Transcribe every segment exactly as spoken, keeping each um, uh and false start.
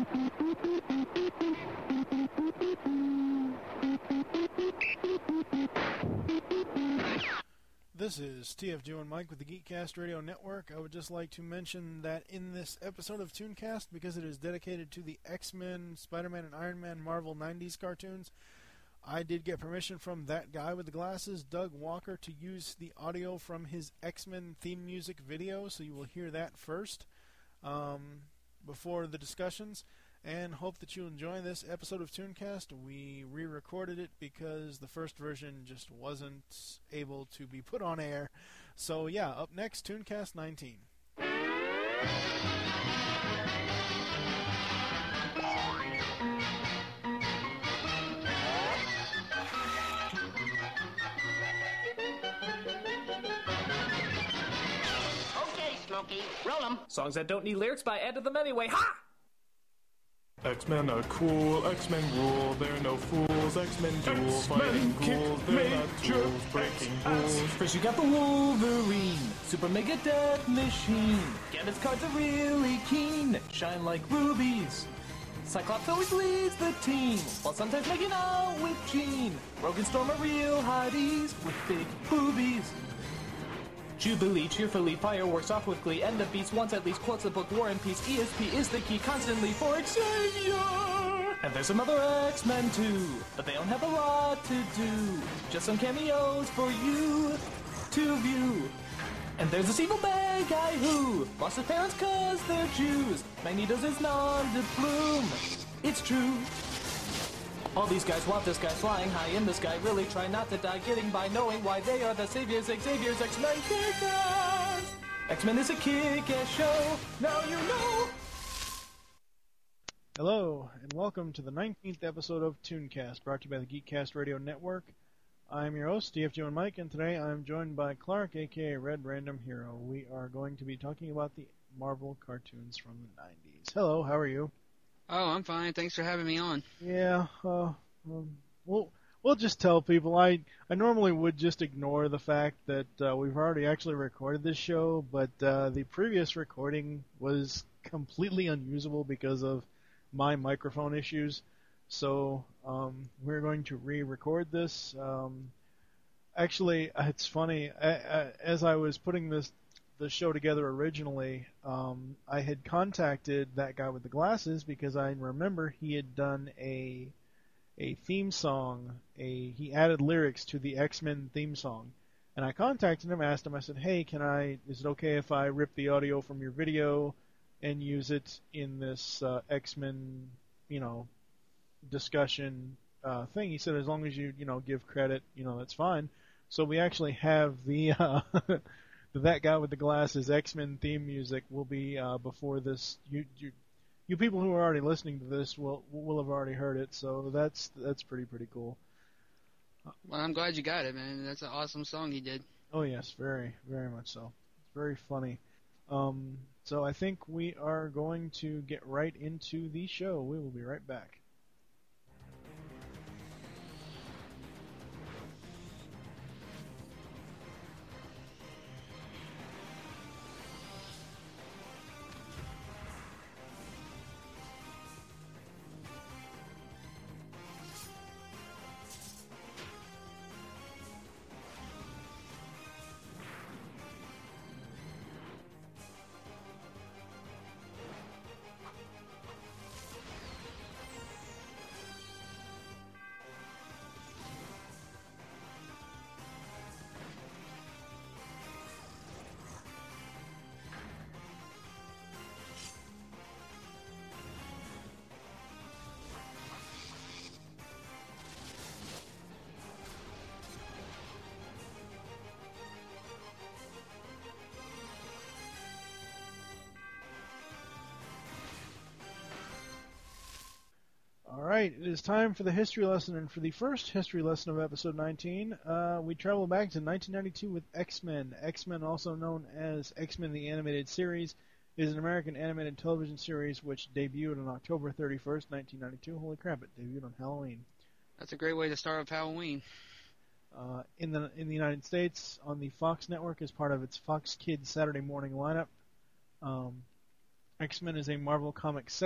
This is T F Joe and Mike with the Geekcast Radio Network. I would just like to mention that in this episode of Tooncast, because it is dedicated to the X-Men, Spider-Man, and Iron Man Marvel nineties cartoons, I did get permission from that guy with the glasses, Doug Walker, to use the audio from his X-Men theme music video, so you will hear that first um, before the discussions. And hope that you enjoy this episode of Tooncast. We re-recorded it because the first version just wasn't able to be put on air. So yeah, up next, Tooncast nineteen. Okay, Smokey, roll 'em. Songs that don't need lyrics, but I added them anyway. Ha! X-Men are cool, X-Men rule, they're no fools, X-Men duel, fighting ghouls, they're not tools, breaking rules. First you got the Wolverine, Super Mega Death Machine. Gambit's cards are really keen, shine like rubies. Cyclops always leads the team, while sometimes making out with Jean. Rogue and Storm are real hotties, with big boobies. Jubilee, cheerfully, fireworks off with glee, and the beast once at least quotes the book War and Peace. E S P is the key constantly for Xavier! And there's some other X-Men too, but they don't have a lot to do. Just some cameos for you to view. And there's this evil bad guy who lost his parents cause they're Jews. Magneto's his nom de plume. It's true. All these guys want this guy flying high in the sky, really try not to die, getting by knowing why they are the saviors. Xavier's X-Men Kick-Ass! X-Men is a kick-ass show, now you know! Hello, and welcome to the nineteenth episode of Tooncast, brought to you by the Geekcast Radio Network. I'm your host, T F Joe and Mike, and today I'm joined by Clark, aka Red Random Hero. We are going to be talking about the Marvel cartoons from the nineties. Hello, how are you? Oh, I'm fine. Thanks for having me on. Yeah, uh, um, we'll, we'll just tell people. I, I normally would just ignore the fact that uh, we've already actually recorded this show, but uh, the previous recording was completely unusable because of my microphone issues. So um, we're going to re-record this. Um, actually, it's funny. I, I, as I was putting this the show together originally, um, I had contacted that guy with the glasses because I remember he had done a a theme song. A he added lyrics to the X-Men theme song, and I contacted him, asked him. I said, "Hey, can I? Is it okay if I rip the audio from your video and use it in this uh, X-Men, you know, discussion uh, thing?" He said, "As long as you you know give credit, you know that's fine." So we actually have the. Uh, That guy with the glasses X-Men theme music will be uh, before this. You, you, you people who are already listening to this will will have already heard it. So that's that's pretty pretty cool. Well, I'm glad you got it, man. That's an awesome song he did. Oh yes, very very much so. It's very funny. Um, so I think we are going to get right into the show. We will be right back. Alright, it is time for the history lesson, and for the first history lesson of episode nineteen, uh, we travel back to nineteen ninety-two with X-Men. X-Men, also known as X-Men the Animated Series, is an American animated television series which debuted on October thirty-first, nineteen ninety-two. Holy crap, it debuted on Halloween. That's a great way to start off Halloween. Uh, in the in the United States, on the Fox network as part of its Fox Kids Saturday morning lineup. Um, X-Men is a Marvel Comics second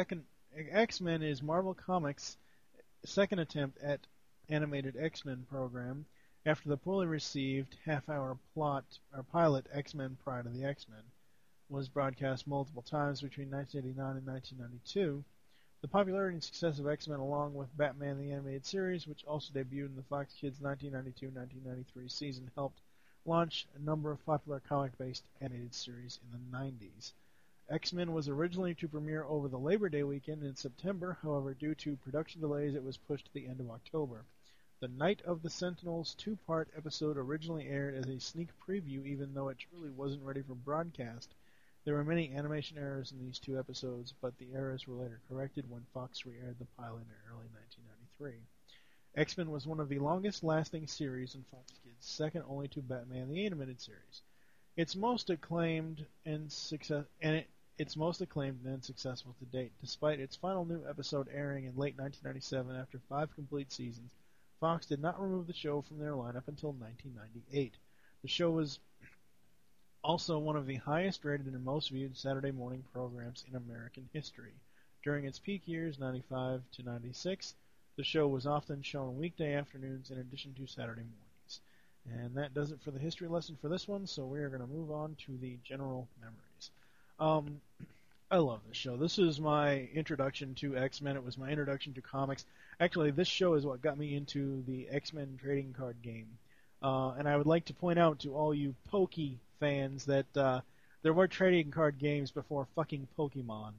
X-Men is Marvel Comics' second attempt at animated X-Men program after the poorly received half-hour plot or pilot X-Men Pride of the X-Men was broadcast multiple times between nineteen eighty-nine and nineteen ninety-two. The popularity and success of X-Men, along with Batman the Animated Series, which also debuted in the Fox Kids nineteen ninety-two nineteen ninety-three season, helped launch a number of popular comic-based animated series in the nineties. X-Men was originally to premiere over the Labor Day weekend in September. However, due to production delays, it was pushed to the end of October. The Night of the Sentinels two-part episode originally aired as a sneak preview, even though it truly wasn't ready for broadcast. There were many animation errors in these two episodes, but the errors were later corrected when Fox re-aired the pilot in early nineteen ninety-three. X-Men was one of the longest-lasting series in Fox Kids, second only to Batman the Animated Series. Its most acclaimed and success and it, its most acclaimed and successful to date. Despite its final new episode airing in late nineteen ninety-seven after five complete seasons, Fox did not remove the show from their lineup until nineteen ninety-eight. The show was also one of the highest rated and most viewed Saturday morning programs in American history. During its peak years, ninety-five to ninety-six, the show was often shown weekday afternoons in addition to Saturday mornings. And that does it for the history lesson for this one, so we are going to move on to the general memories. Um, I love this show. This is my introduction to X-Men. It was my introduction to comics. Actually, this show is what got me into the X-Men trading card game. Uh, and I would like to point out to all you Pokey fans that uh, there were trading card games before fucking Pokemon.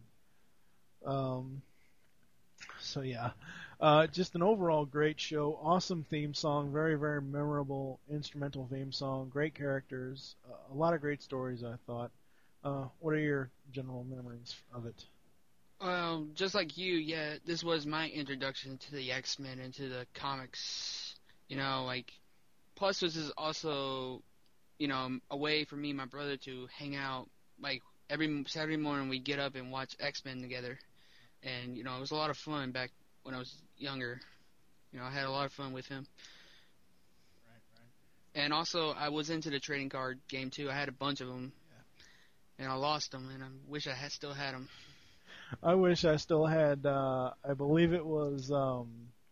Um, so yeah, uh, just an overall great show. Awesome theme song, very very memorable instrumental theme song. Great characters, uh, a lot of great stories. I thought. Uh, what are your general memories of it? Well, just like you, yeah, this was my introduction to the X-Men and to the comics. You know, like, plus this is also, you know, a way for me and my brother to hang out. Like, every Saturday morning we get up and watch X-Men together. And, you know, it was a lot of fun back when I was younger. You know, I had a lot of fun with him. Right, right. And also, I was into the trading card game, too. I had a bunch of them. And I lost them, and I wish I had still had them. I wish I still had, uh, I believe it was um,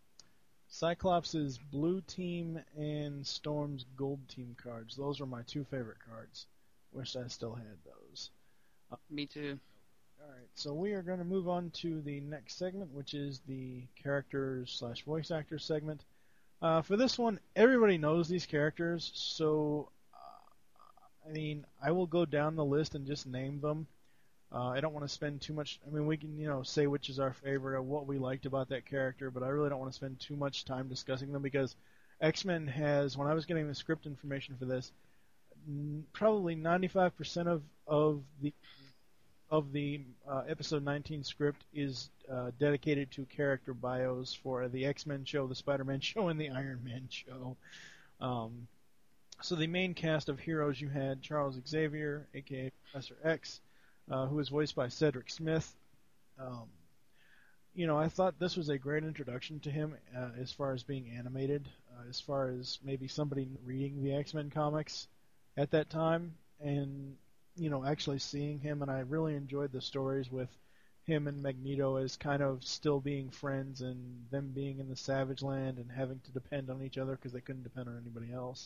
Cyclops' Blue Team and Storm's Gold Team cards. Those were my two favorite cards. Wish I still had those. Uh, Me too. Alright, so we are going to move on to the next segment, which is the characters slash voice actors segment. Uh, for this one, everybody knows these characters, so I mean, I will go down the list and just name them. Uh, I don't want to spend too much. I mean, we can, you know, say which is our favorite or what we liked about that character, but I really don't want to spend too much time discussing them because X-Men has, when I was getting the script information for this, n- probably ninety-five percent of of the of the uh, episode nineteen script is uh, dedicated to character bios for the X-Men show, the Spider-Man show, and the Iron Man show. Um, So the main cast of heroes, you had Charles Xavier, aka Professor X, uh, who was voiced by Cedric Smith. Um, you know, I thought this was a great introduction to him uh, as far as being animated, uh, as far as maybe somebody reading the X-Men comics at that time, and, you know, actually seeing him, and I really enjoyed the stories with him and Magneto as kind of still being friends and them being in the Savage Land and having to depend on each other because they couldn't depend on anybody else.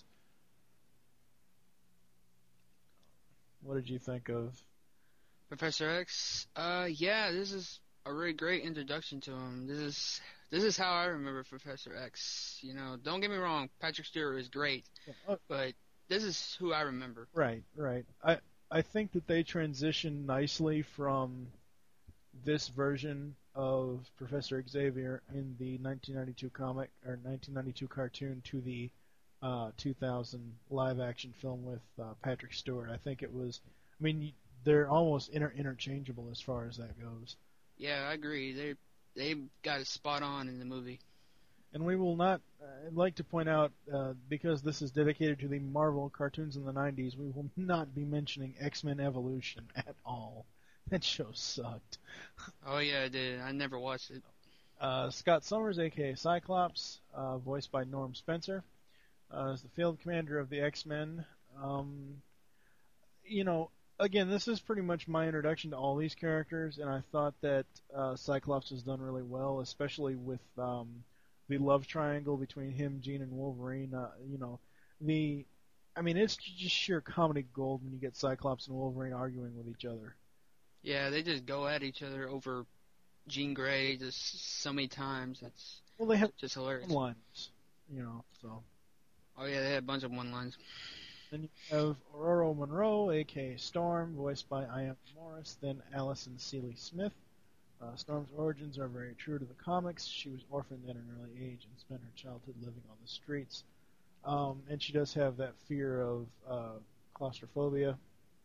What did you think of Professor X? Uh, yeah, this is a really great introduction to him. This is this is how I remember Professor X. You know, don't get me wrong, Patrick Stewart is great, uh, but this is who I remember. Right, right. I I think that they transitioned nicely from this version of Professor Xavier in the nineteen ninety-two comic or nineteen ninety-two cartoon to the Uh, two thousand live-action film with uh, Patrick Stewart. I think it was. I mean, they're almost inter- interchangeable as far as that goes. Yeah, I agree. They they got it spot on in the movie. And we will not. Uh, I'd like to point out uh, because this is dedicated to the Marvel cartoons in the nineties. We will not be mentioning X-Men Evolution at all. That show sucked. Oh yeah, I did. I never watched it. Uh, Scott Summers, aka Cyclops, uh, voiced by Norm Spencer. Uh, as the field commander of the X-Men. Um, you know, again, this is pretty much my introduction to all these characters, and I thought that uh, Cyclops has done really well, especially with um, the love triangle between him, Jean, and Wolverine. Uh, you know, the, I mean, it's just sheer comedy gold when you get Cyclops and Wolverine arguing with each other. Yeah, they just go at each other over Jean Grey just so many times. It's Well, they have just hilarious. lines, you know, so. Oh yeah, they had a bunch of one-lines. Then you have Aurora Monroe, aka Storm, voiced by Ian Morris, then Allison Seeley Smith. Uh, Storm's origins are very true to the comics. She was orphaned at an early age and spent her childhood living on the streets. Um, and she does have that fear of uh, claustrophobia.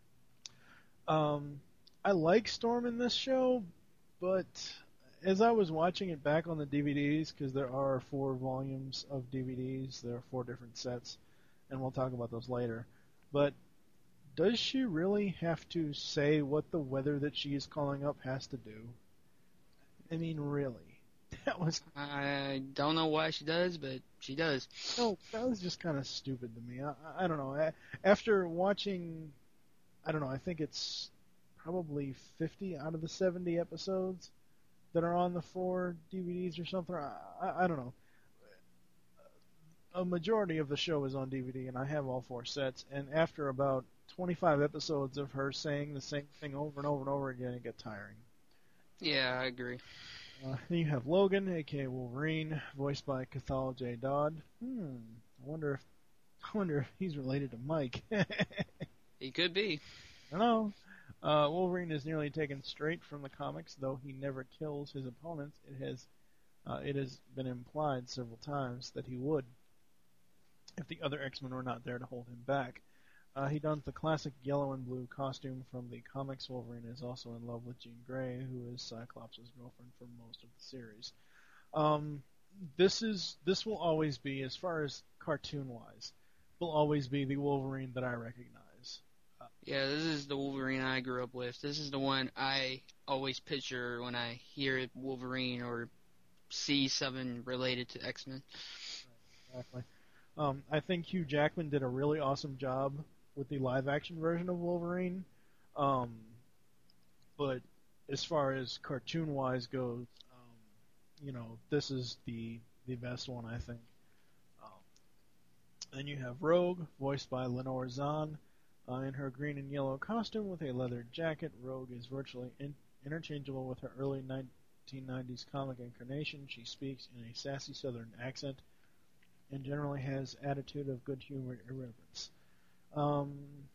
Um, I like Storm in this show, but as I was watching it back on the D V Ds, because there are four volumes of D V Ds, there are four different sets, and we'll talk about those later. But does she really have to say what the weather that she is calling up has to do? I mean, really? That was I don't know why she does, but she does. no, that was just kind of stupid to me. I, I don't know. I, after watching, I don't know. I think it's probably fifty out of the seventy episodes that are on the four D V Ds or something. I, I, I don't know. A majority of the show is on D V D, and I have all four sets. And after about twenty-five episodes of her saying the same thing over and over and over again, it gets tiring. Yeah, I agree. Uh, then you have Logan, aka Wolverine, voiced by Cathal J. Dodd. Hmm. I wonder if I wonder if he's related to Mike. He could be. I don't know. Uh, Wolverine is nearly taken straight from the comics, though he never kills his opponents. It has uh, it has been implied several times that he would, if the other X-Men were not there to hold him back. Uh, he dons the classic yellow and blue costume from the comics. Wolverine is also in love with Jean Grey, who is Cyclops' girlfriend for most of the series. Um, this is this will always be, as far as cartoon-wise, will always be the Wolverine that I recognize. Uh, Yeah, this is the Wolverine I grew up with. This is the one I always picture when I hear Wolverine or see something related to X-Men. Exactly. Um, I think Hugh Jackman did a really awesome job with the live-action version of Wolverine. Um, but as far as cartoon-wise goes, um, you know, this is the the best one, I think. Um, then you have Rogue, voiced by Lenore Zahn. Uh, in her green and yellow costume with a leather jacket, Rogue is virtually in- interchangeable with her early nineteen nineties comic incarnation. She speaks in a sassy southern accent and generally has attitude of good-humored irreverence. Um,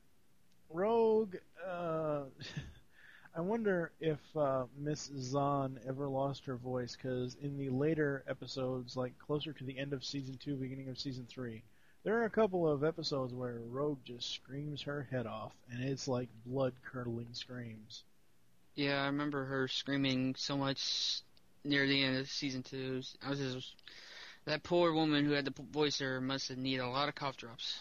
Rogue, uh, I wonder if uh, Miss Zahn ever lost her voice, because in the later episodes, like closer to the end of season two, beginning of season three, there are a couple of episodes where Rogue just screams her head off, and it's like blood-curdling screams. Yeah, I remember her screaming so much near the end of season two. I was just, that poor woman who had to voice her must have needed a lot of cough drops.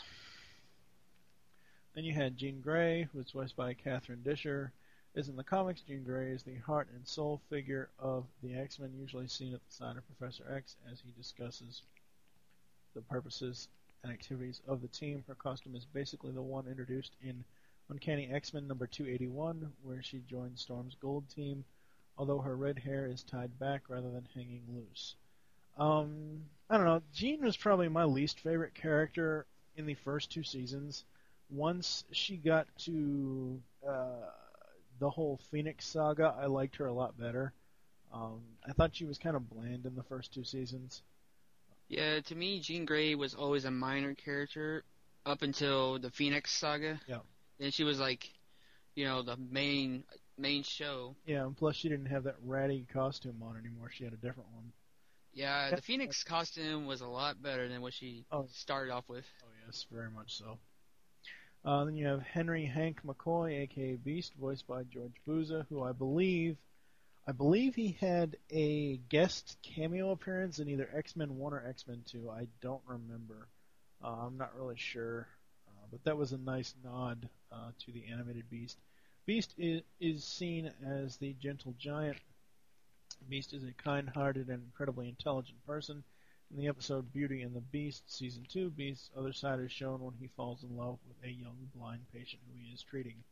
Then you had Jean Grey, who was voiced by Catherine Disher. As in the comics, Jean Grey is the heart and soul figure of the X-Men, usually seen at the side of Professor X as he discusses the purposes and activities of the team. Her costume is basically the one introduced in Uncanny X-Men number two eighty-one, where she joins Storm's gold team, although her red hair is tied back rather than hanging loose. Um, I don't know. Jean was probably my least favorite character in the first two seasons. Once she got to uh, the whole Phoenix saga, I liked her a lot better. Um, I thought she was kind of bland in the first two seasons. Yeah, to me, Jean Grey was always a minor character up until the Phoenix saga. Yeah. Then she was like, you know, the main main show. Yeah, and plus she didn't have that ratty costume on anymore. She had a different one. Yeah, Yeah. the Phoenix costume was a lot better than what she Oh. started off with. Oh yes, very much so. Uh, then you have Henry Hank McCoy, aka Beast, voiced by George Buza, who I believe, I believe he had a guest cameo appearance in either X-Men one or X-Men two. I don't remember. Uh, I'm not really sure, uh, but that was a nice nod uh, to the animated Beast. Beast is, is seen as the gentle giant. Beast is a kind-hearted and incredibly intelligent person. In the episode Beauty and the Beast, Season two, Beast's other side is shown when he falls in love with a young blind patient who he is treating.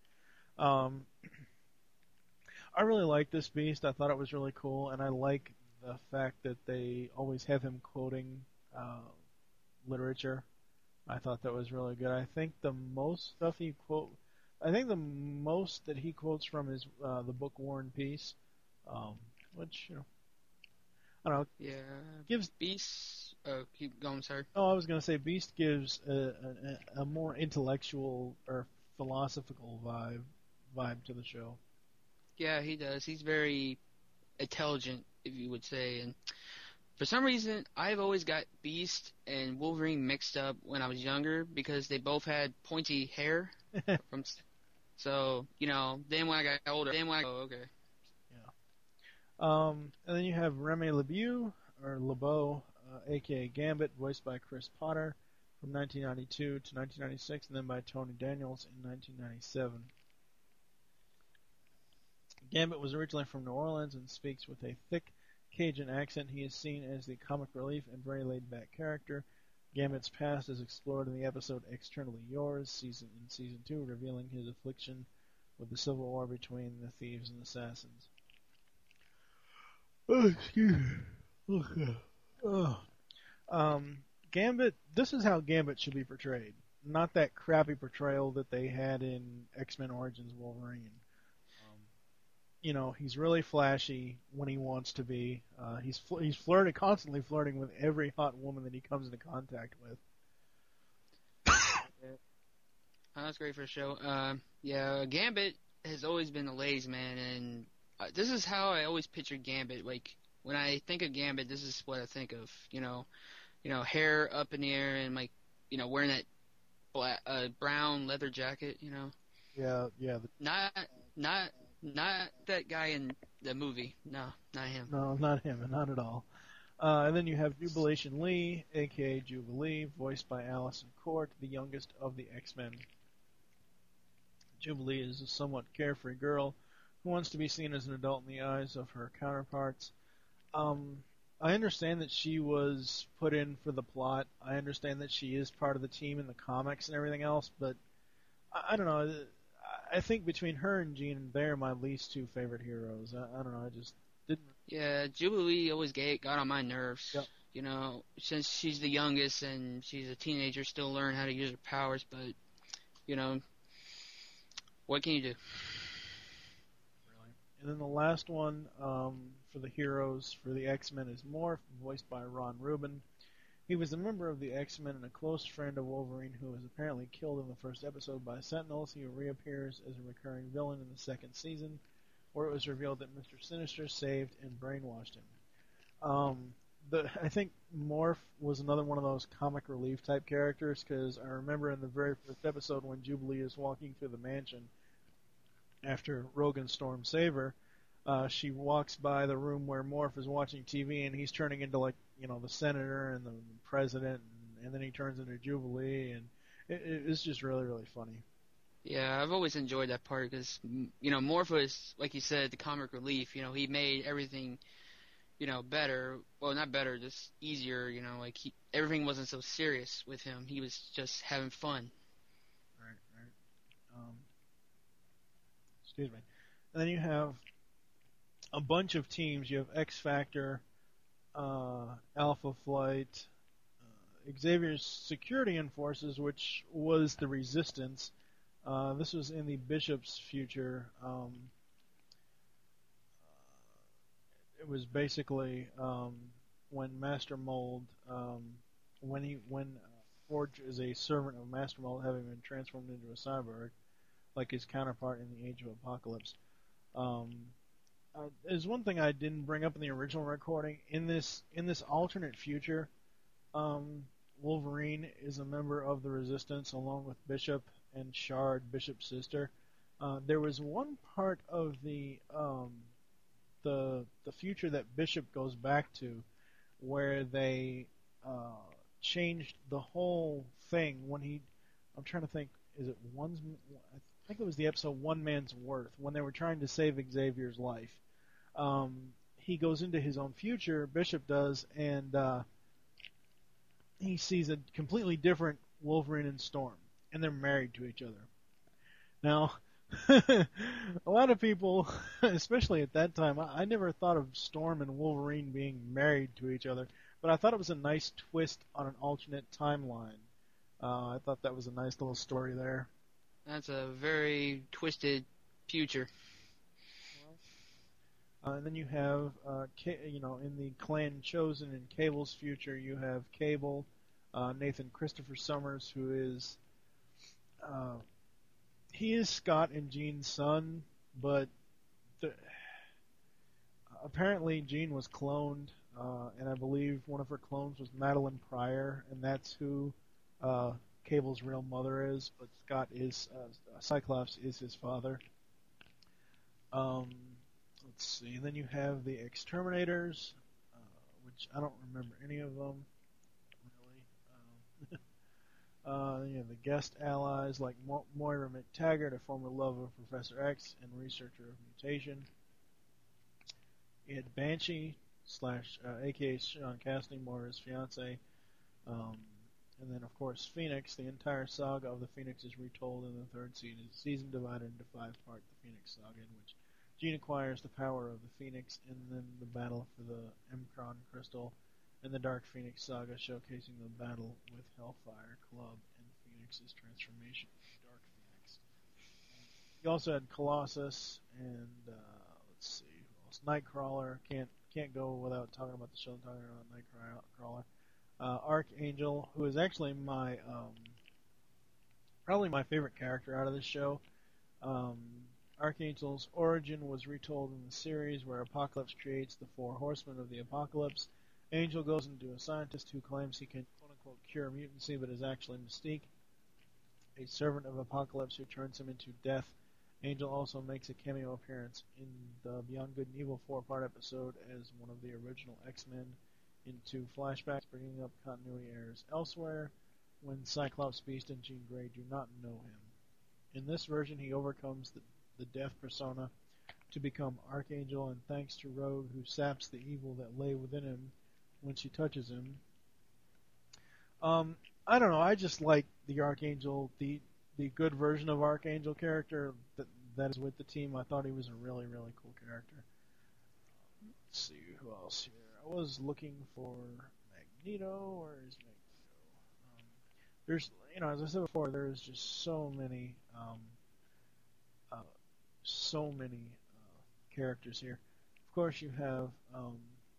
Um, I really like this Beast. I thought it was really cool, and I like the fact that they always have him quoting uh, literature. I thought that was really good. I think the most stuff he quote, I think the most that he quotes from is uh, the book War and Peace, um, which you know, I don't know. Yeah. Gives Beast. Oh, keep going, sir. Oh, I was going to say Beast gives a, a, a more intellectual or philosophical vibe vibe to the show. Yeah, he does. He's very intelligent, if you would say. And for some reason, I've always got Beast and Wolverine mixed up when I was younger because they both had pointy hair. from, so, you know, then when I got older, then when I oh, okay. Um, and then you have Remy LeBeau, or LeBeau, uh, aka Gambit, voiced by Chris Potter from nineteen ninety-two to nineteen ninety-six, and then by Tony Daniels in nineteen ninety-seven. Gambit was originally from New Orleans and speaks with a thick Cajun accent. He is seen as the comic relief and very laid-back character. Gambit's past is explored in the episode Externally Yours, season in season two, revealing his affliction with the civil war between the thieves and assassins. Oh, excuse me. Okay. Oh. Um, Gambit, this is how Gambit should be portrayed. Not that crappy portrayal that they had in X-Men Origins Wolverine. Um, you know, he's really flashy when he wants to be. Uh, he's fl- he's flirting, constantly flirting with every hot woman that he comes into contact with. Oh, that's great for a show. Uh, yeah, Gambit has always been a ladies' man, and uh, this is how I always pictured Gambit. Like when I think of Gambit, this is what I think of. You know, you know, hair up in the air and like, you know, wearing that black, uh, brown leather jacket. You know. Yeah, yeah. The, not, not, not that guy in the movie. No, not him. No, not him, not at all. Uh, and then you have Jubilation Lee, aka Jubilee, voiced by Allison Court, the youngest of the X-Men. Jubilee is a somewhat carefree girl who wants to be seen as an adult in the eyes of her counterparts. Um, I understand that she was put in for the plot. I understand that she is part of the team in the comics and everything else, but I, I don't know. I think between her and Jean, they're my least two favorite heroes. I, I don't know. I just didn't. Yeah, Jubilee always get, got on my nerves. Yep. You know, since she's the youngest and she's a teenager, still learning how to use her powers, but, you know, what can you do? Really. And then the last one um, for the heroes for the X-Men is Morph, voiced by Ron Rubin. He was a member of the X-Men and a close friend of Wolverine who was apparently killed in the first episode by Sentinels. He reappears as a recurring villain in the second season, where it was revealed that Mister Sinister saved and brainwashed him. Um, the, I think Morph was another one of those comic relief type characters, because I remember in the very first episode when Jubilee is walking through the mansion after Rogan Storm save her, uh, she walks by the room where Morph is watching T V, and he's turning into, like, you know, the senator and the president, and, and then he turns into Jubilee, and it, it's just really, really funny. Yeah, I've always enjoyed that part because, you know, Morph was, like you said, the comic relief. You know, he made everything, you know, better. Well, not better, just easier. You know, like he, everything wasn't so serious with him. He was just having fun. Right, right. Um, excuse me. And then you have a bunch of teams. You have X Factor, uh, Alpha Flight, uh, Xavier's Security Enforces, which was the Resistance. Uh, this was in the Bishop's future. Um, it was basically um, when Master Mold, um, when he when uh, Forge is a servant of Master Mold, having been transformed into a cyborg, like his counterpart in the Age of Apocalypse. Um, uh, there's one thing I didn't bring up in the original recording. In this in this alternate future, um, Wolverine is a member of the Resistance along with Bishop and Shard, Bishop's sister. Uh, there was one part of the um, the the future that Bishop goes back to where they uh, changed the whole thing when he. I'm trying to think. Is it one's? I think it was the episode One Man's Worth when they were trying to save Xavier's life. Um, he goes into his own future. Bishop does, and uh, he sees a completely different Wolverine and Storm. And they're married to each other. Now, a lot of people, especially at that time, I, I never thought of Storm and Wolverine being married to each other, but I thought it was a nice twist on an alternate timeline. Uh, I thought that was a nice little story there. That's a very twisted future. Uh, and then you have, uh, Ca- you know, in the clan chosen in Cable's future, you have Cable, uh, Nathan Christopher Summers, who is, uh, he is Scott and Jean's son, but the, apparently Jean was cloned, uh, and I believe one of her clones was Madeline Pryor, and that's who uh, Cable's real mother is, but Scott is, uh, Cyclops is his father. Um... Let's see. Then you have the Exterminators, uh, which I don't remember any of them, really. Um, uh, you have the guest allies like Mo- Moira McTaggart, a former love of Professor X and researcher of mutation. You had Banshee, slash, uh, aka Sean Cassidy, Moira's fiance. Um, and then, of course, Phoenix. The entire saga of the Phoenix is retold in the third season, season divided into five parts, the Phoenix saga, in which Jean acquires the power of the Phoenix, and then the battle for the M'Kraan crystal, and the Dark Phoenix saga showcasing the battle with Hellfire Club and Phoenix's transformation into Dark Phoenix. You also had Colossus and uh, let's see who else. Nightcrawler. Can't can't go without talking about the show. Talking about Nightcrawler. Uh, Archangel, who is actually my um, probably my favorite character out of this show. Um, Archangel's origin was retold in the series where Apocalypse creates the Four Horsemen of the Apocalypse. Angel goes into a scientist who claims he can quote-unquote cure mutancy, but is actually Mystique, a servant of Apocalypse who turns him into death. Angel also makes a cameo appearance in the Beyond Good and Evil four-part episode as one of the original X-Men in two flashbacks, bringing up continuity errors elsewhere when Cyclops, Beast, and Jean Grey do not know him. In this version, he overcomes the the Death persona to become Archangel, and thanks to Rogue, who saps the evil that lay within him when she touches him. Um, I don't know. I just like the Archangel, the the good version of Archangel character that that is with the team. I thought he was a really really cool character. Let's see who else here. I was looking for Magneto. Where is Magneto? Um, there's, you know, as I said before, there's just so many. Um, uh, So many uh, characters here. Of course, you have um,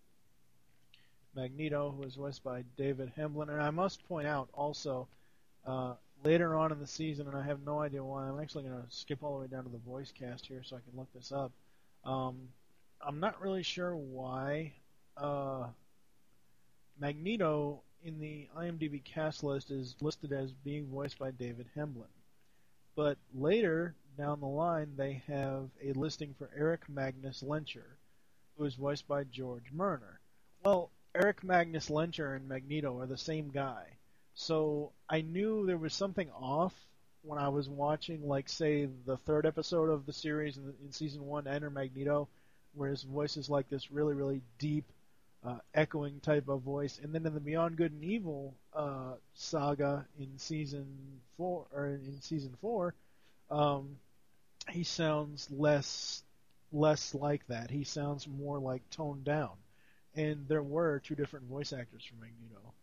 Magneto, who is voiced by David Hemblin, and I must point out also uh, later on in the season, and I have no idea why. I'm actually going to skip all the way down to the voice cast here so I can look this up. Um, I'm not really sure why uh, Magneto in the IMDb cast list is listed as being voiced by David Hemblin, but later down the line, they have a listing for Eric Magnus Lencher, who is voiced by George Murner. Well, Eric Magnus Lencher and Magneto are the same guy, so I knew there was something off when I was watching, like, say, the third episode of the series in, in season one, Enter Magneto, where his voice is like this really, really deep, uh, echoing type of voice, and then in the Beyond Good and Evil uh, saga in season four, or in season four. Um, he sounds less less like that. He sounds more like toned down. And there were two different voice actors for Magneto.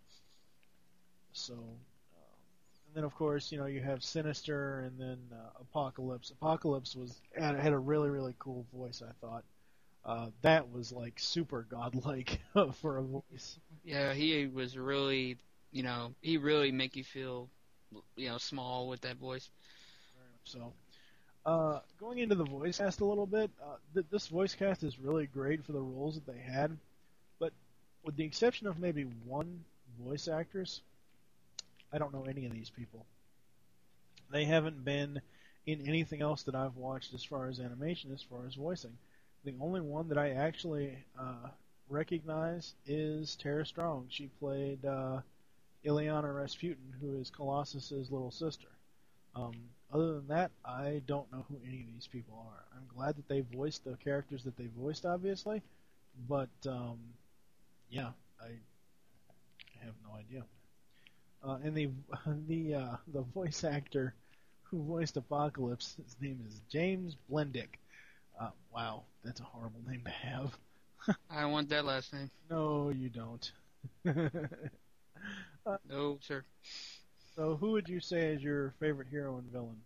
So, uh, and then of course, you know, you have Sinister and then uh, Apocalypse. Apocalypse was had, had a really really cool voice, I thought. Uh, that was like super godlike for a voice. Yeah, he was really, you know, he really make you feel, you know, small with that voice. So, uh, going into the voice cast a little bit, uh, th- this voice cast is really great for the roles that they had, but with the exception of maybe one voice actress, I don't know any of these people. They haven't been in anything else that I've watched as far as animation, as far as voicing. The only one that I actually uh, recognize is Tara Strong. She played uh, Ileana Rasputin, who is Colossus's little sister. Um, other than that, I don't know who any of these people are. I'm glad that they voiced the characters that they voiced, obviously, but um, yeah, I have no idea. Uh, and the the uh, the voice actor who voiced Apocalypse. His name is James Blendick. Uh, wow, that's a horrible name to have. I don't want that last name. No, you don't. uh, No, sir. So, who would you say is your favorite hero and villain?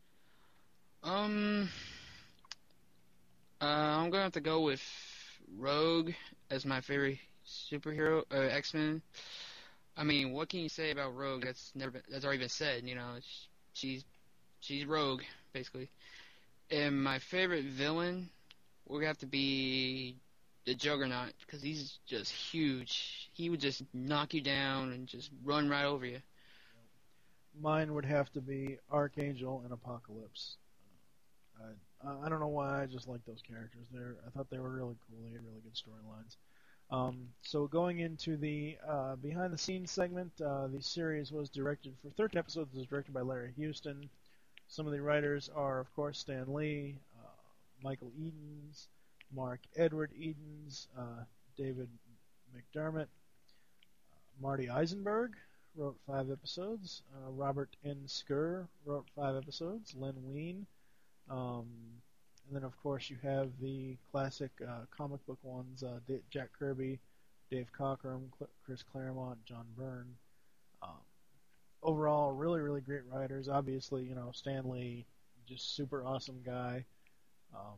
Um, uh, I'm gonna have to go with Rogue as my favorite superhero, uh, X-Men. I mean, what can you say about Rogue? That's never been, that's already been said. You know, she's she's Rogue basically. And my favorite villain would have to be the Juggernaut because he's just huge. He would just knock you down and just run right over you. Mine would have to be Archangel and Apocalypse. I, I don't know why, I just like those characters. They're, I thought they were really cool. They had really good storylines. Um, so going into the uh, behind-the-scenes segment, uh, the series was directed for thirteen episodes. It was directed by Larry Houston. Some of the writers are, of course, Stan Lee, uh, Michael Edens, Mark Edward Edens, uh, David McDermott, uh, Marty Eisenberg wrote five episodes. Uh, Robert N. Skur wrote five episodes. Len Wein. Um, and then, of course, you have the classic uh, comic book ones, uh, D- Jack Kirby, Dave Cockrum, Cl- Chris Claremont, John Byrne. Um, overall, really, really great writers. Obviously, you know, Stan Lee, just super awesome guy. Um,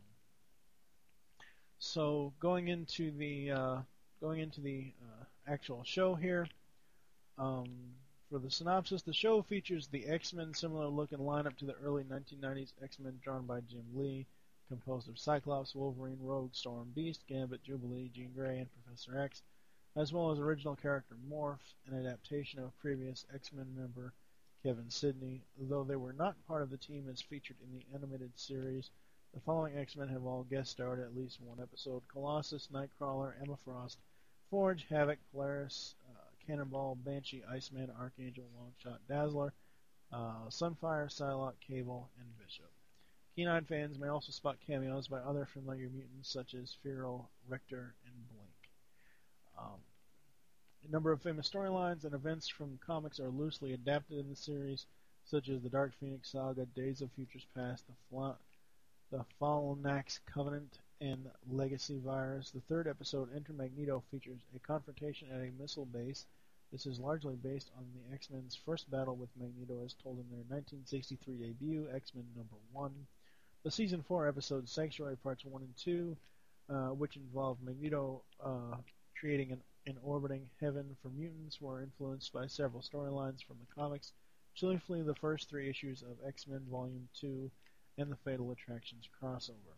so going into the uh, going into the uh, actual show here, um, for the synopsis, the show features the X-Men similar look and lineup to the early nineteen nineties X-Men drawn by Jim Lee, composed of Cyclops, Wolverine, Rogue, Storm, Beast, Gambit, Jubilee, Jean Grey, and Professor X, as well as original character Morph, an adaptation of previous X-Men member Kevin Sidney. Though they were not part of the team as featured in the animated series, the following X-Men have all guest starred at least one episode: Colossus, Nightcrawler, Emma Frost, Forge, Havoc, Polaris, uh, Cannonball, Banshee, Iceman, Archangel, Longshot, Dazzler, uh, Sunfire, Psylocke, Cable, and Bishop. Keen-eyed fans may also spot cameos by other familiar mutants such as Feral, Rector, and Blink. Um, a number of famous storylines and events from comics are loosely adapted in the series, such as the Dark Phoenix Saga, Days of Futures Past, the, Fla- the Falnax Covenant, and Legacy Virus. The third episode, Enter Magneto, features a confrontation at a missile base. This is largely based on the X-Men's first battle with Magneto as told in their nineteen sixty-three debut, X-Men number one. The season four episode, Sanctuary Parts one and two, uh, which involved Magneto uh, creating an, an orbiting heaven for mutants, were influenced by several storylines from the comics, chiefly the first three issues of X-Men Volume two and the Fatal Attractions crossover.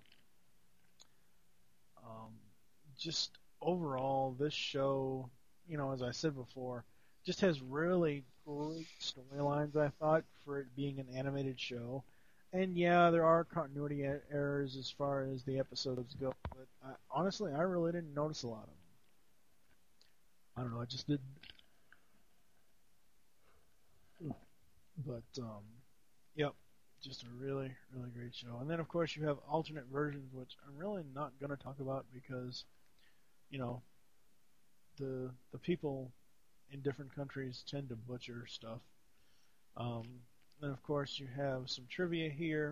Um, just overall, this show, you know, as I said before, just has really great storylines, I thought, for it being an animated show. And yeah, there are continuity er- errors as far as the episodes go, but I, honestly, I really didn't notice a lot of them. I don't know, I just didn't. But, um, yep, just a really, really great show. And then, of course, you have alternate versions, which I'm really not going to talk about because, you know, the the people in different countries tend to butcher stuff. Um, then, of course, you have some trivia here.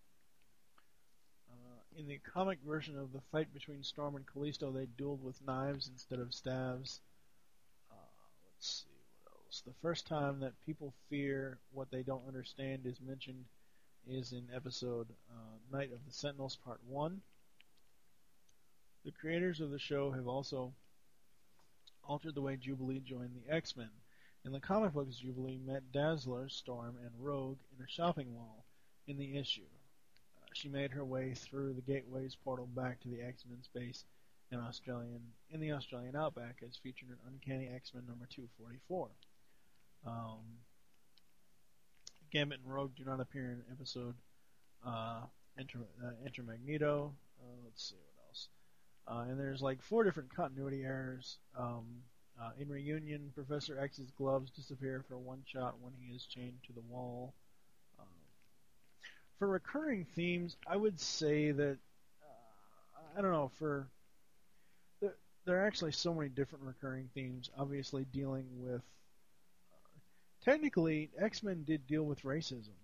Uh, in the comic version of the fight between Storm and Callisto, they dueled with knives instead of staves. Uh, let's see what else. The first time that people fear what they don't understand is mentioned is in episode uh, Night of the Sentinels, Part one. The creators of the show have also altered the way Jubilee joined the X-Men. In the comic books, Jubilee met Dazzler, Storm, and Rogue in a shopping mall in the issue. Uh, she made her way through the Gateway's portal back to the X-Men's base in Australian in the Australian outback, as featured in Uncanny X-Men number two forty-four. Um, Gambit and Rogue do not appear in episode uh, Enter, uh, Enter Magneto. Uh, let's see what else. Uh, and there's like four different continuity errors. Um, uh, in Reunion, Professor X's gloves disappear for one shot when he is chained to the wall. Um, for recurring themes, I would say that uh, I don't know. For there, there are actually so many different recurring themes. Obviously, dealing with uh, technically X-Men did deal with racism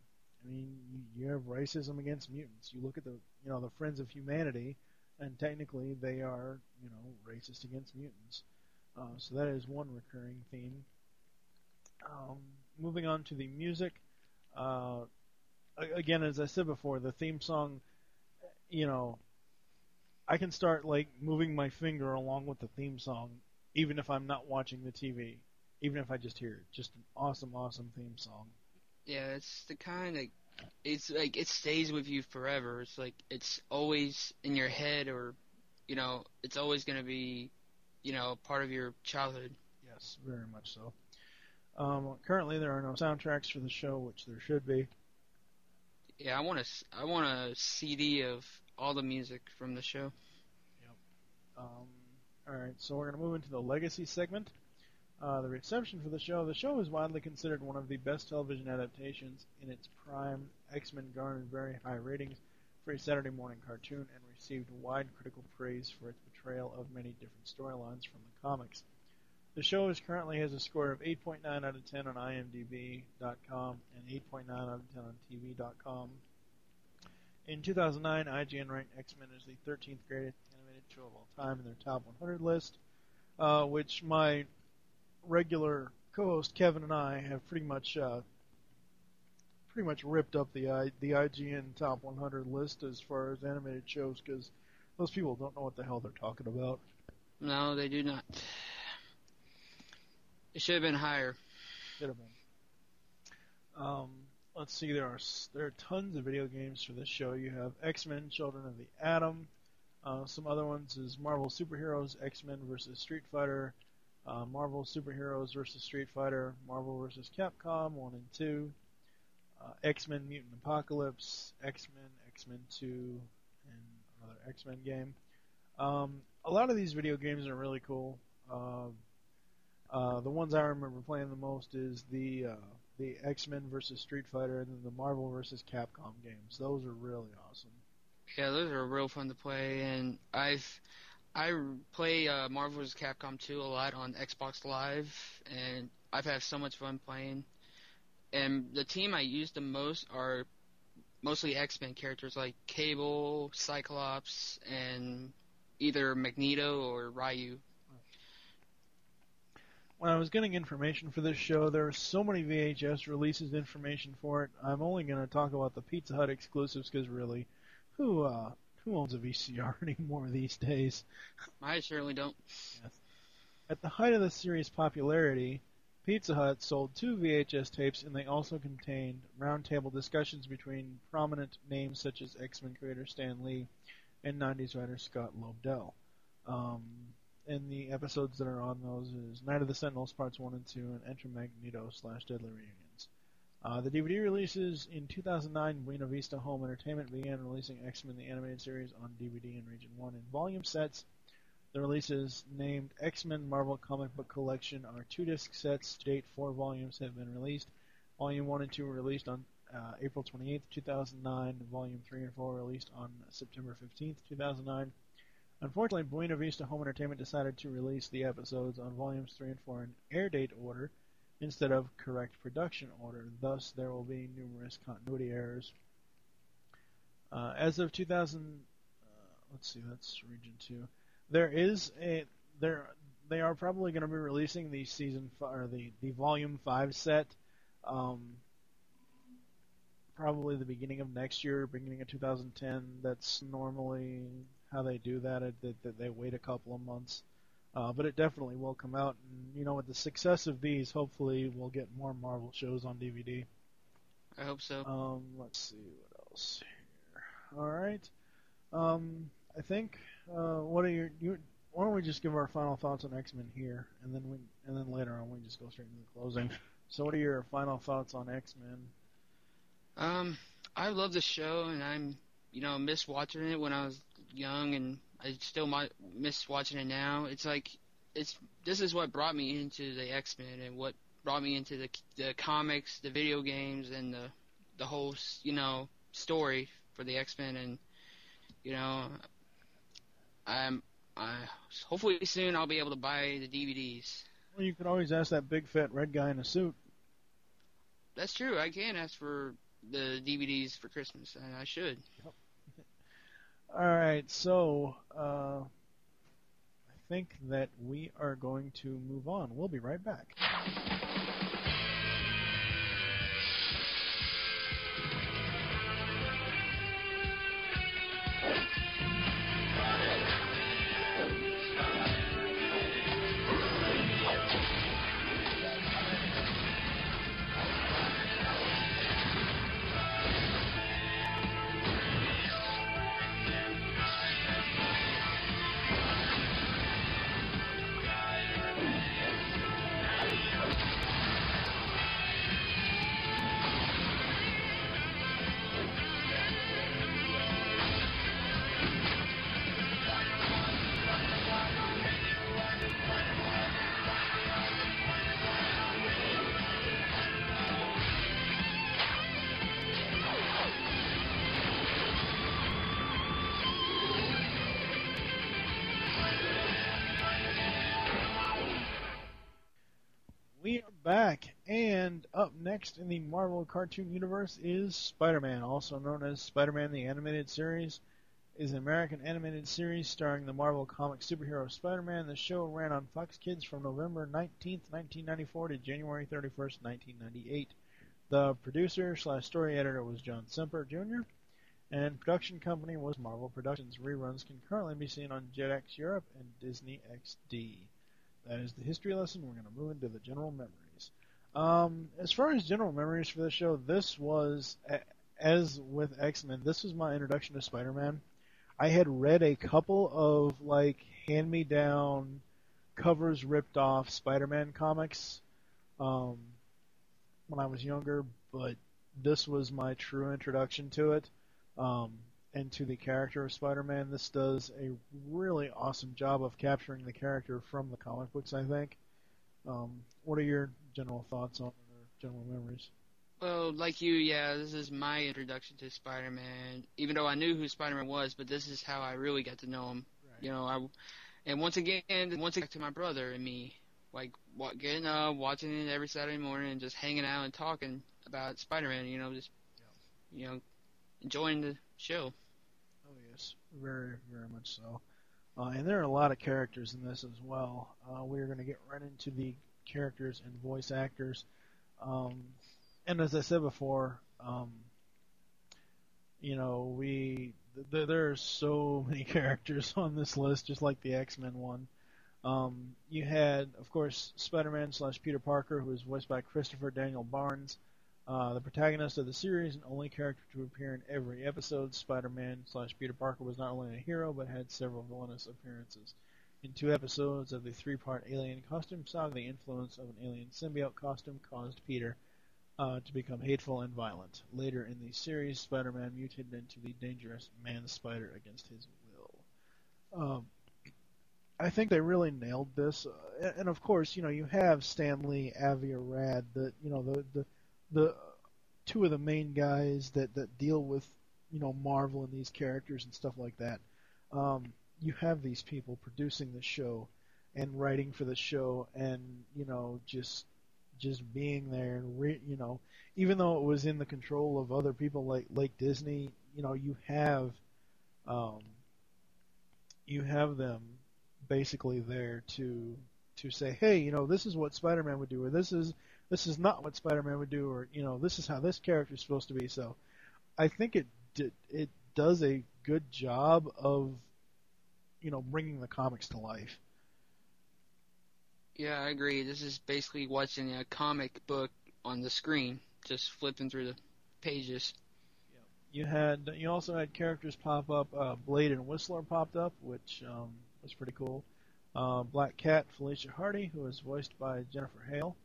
I mean, you, you have racism against mutants. You look at the, you know, the Friends of Humanity, and technically they are, you know, racist against mutants. Uh, so that is one recurring theme. Um, moving on to the music. Uh, again, as I said before, the theme song, you know, I can start like moving my finger along with the theme song, even if I'm not watching the T V, even if I just hear it. Just an awesome, awesome theme song. Yeah, it's the kind of, it's like, it stays with you forever. It's like, it's always in your head, or, you know, it's always going to be, you know, part of your childhood. Yes, very much so. Um, currently, there are no soundtracks for the show, which there should be. Yeah, I want a, I want a C D of all the music from the show. Yep. Um, Alright, so we're going to move into the Legacy segment. Uh, the reception for the show. The show is widely considered one of the best television adaptations in its prime. X-Men garnered very high ratings for a Saturday morning cartoon and received wide critical praise for its portrayal of many different storylines from the comics. The show is currently has a score of eight point nine out of ten on I M D B dot com and eight point nine out of ten on T V dot com. In two thousand nine, I G N ranked X-Men as the thirteenth greatest animated show of all time in their top one hundred list, uh, which my regular co-host Kevin and I have pretty much uh, pretty much ripped up the I, the I G N top one hundred list as far as animated shows, because those people don't know what the hell they're talking about. No, they do not. It should have been higher. Should have been. Um, let's see. There are there are tons of video games for this show. You have X-Men: Children of the Atom. Uh, some other ones is Marvel Superheroes, X-Men versus Street Fighter, uh, Marvel Superheroes versus Street Fighter, Marvel versus Capcom one and two, uh, X-Men Mutant Apocalypse, X-Men, X-Men two, and another X-Men game. Um, a lot of these video games are really cool. Uh, Uh, the ones I remember playing the most is the uh, the X-Men versus Street Fighter and then the Marvel versus Capcom games. Those are really awesome. Yeah, those are real fun to play, and I've I play uh, Marvel versus. Capcom two a lot on Xbox Live, and I've had so much fun playing. And the team I use the most are mostly X-Men characters like Cable, Cyclops, and either Magneto or Ryu. When I was getting information for this show, there were so many V H S releases information for it. I'm only going to talk about the Pizza Hut exclusives because really, who uh, who owns a V C R anymore these days? I certainly don't. Yes. At the height of the series' popularity, Pizza Hut sold two V H S tapes, and they also contained roundtable discussions between prominent names such as X-Men creator Stan Lee and nineties writer Scott Lobdell. Um, and the episodes that are on those is Night of the Sentinels Parts one and two and Enter Magneto slash Deadly Reunions. Uh, the D V D releases in two thousand nine, Buena Vista Home Entertainment began releasing X-Men the Animated Series on D V D in Region one in volume sets. The releases named X-Men Marvel Comic Book Collection are two-disc sets. To date, four volumes have been released. Volume one and two were released on uh, April twenty-eighth, two thousand nine. Volume three and four were released on September fifteenth, two thousand nine. Unfortunately, Buena Vista Home Entertainment decided to release the episodes on volumes three and four in air date order instead of correct production order. Thus, there will be numerous continuity errors. Uh, as of two thousand, uh, let's see, that's region two. There is a there. They are probably going to be releasing the season f- or the the volume five set, um, probably the beginning of next year, beginning of two thousand ten. That's normally how they do that. It, that, that they wait a couple of months, uh, but it definitely will come out. And you know, with the success of these, hopefully we'll get more Marvel shows on D V D. I hope so. Um, let's see what else here. All right. Um, I think. Uh, what are your you? Why don't we just give our final thoughts on X-Men here, and then we and then later on we just go straight into the closing. So, what are your final thoughts on X-Men? Um, I love the show, and I'm you know miss watching it when I was young, and I still might miss watching it now. It's like it's this is what brought me into the X-Men, and what brought me into the the comics, the video games, and the the whole you know story for the X-Men, and you know. I'm, I hopefully soon I'll be able to buy the D V Ds. Well, you could always ask that big fat red guy in a suit. That's true. I can ask for the D V Ds for Christmas, and I should. All right, so uh, I think that we are going to move on. We'll be right back. We are back, and up next in the Marvel Cartoon Universe is Spider-Man, also known as Spider-Man the Animated Series. It is an American animated series starring the Marvel comic superhero Spider-Man. The show ran on Fox Kids from November nineteenth, nineteen ninety-four to January thirty-first, nineteen ninety-eight. The producer slash story editor was John Semper Junior, and production company was Marvel Productions. Reruns can currently be seen on Jetix Europe and Disney X D. That is the history lesson. We're going to move into the general memories. Um, as far as general memories for the show, this was, as with X-Men, this was my introduction to Spider-Man. I had read a couple of, like, hand-me-down, covers ripped off Spider-Man comics um, when I was younger, but this was my true introduction to it. Um, and to the character of Spider-Man. This does a really awesome job of capturing the character from the comic books, I think. Um, what are your general thoughts on it, or general memories? Well, like you, yeah, this is my introduction to Spider-Man. Even though I knew who Spider-Man was, but this is how I really got to know him. Right. You know, I, and once again, once again to my brother and me, like what, getting up, watching it every Saturday morning, and just hanging out and talking about Spider-Man. You know, just yeah. you know, enjoying the show. Oh yes, very, very much so. Uh, and there are a lot of characters in this as well. Uh, we're going to get right into the characters and voice actors. Um, and as I said before, um, you know, we th- there are so many characters on this list, just like the X-Men one. Um, you had, of course, Spider-Man slash Peter Parker, who was voiced by Christopher Daniel Barnes. Uh, the protagonist of the series and only character to appear in every episode, Spider-Man slash Peter Parker was not only a hero, but had several villainous appearances. In two episodes of the three-part Alien costume saga, the influence of an alien symbiote costume caused Peter uh, to become hateful and violent. Later in the series, Spider-Man mutated into the dangerous Man-Spider against his will. Um, I think they really nailed this. Uh, and of course, you know, you have Stan Lee, Avi Arad, the, you know, the, the the two of the main guys that, that deal with, you know, Marvel and these characters and stuff like that. Um, you have these people producing the show and writing for the show and, you know, just just being there and, re, you know, even though it was in the control of other people like, like Disney, you know, you have um, you have them basically there to to say, hey, you know, this is what Spider-Man would do, or this is this is not what Spider-Man would do, or, you know, this is how this character is supposed to be. So I think it did, it does a good job of, you know, bringing the comics to life. Yeah, I agree. This is basically watching a comic book on the screen, just flipping through the pages. You had, you also had characters pop up. Uh, Blade and Whistler popped up, which um, was pretty cool. Uh, Black Cat, Felicia Hardy, who was voiced by Jennifer Hale.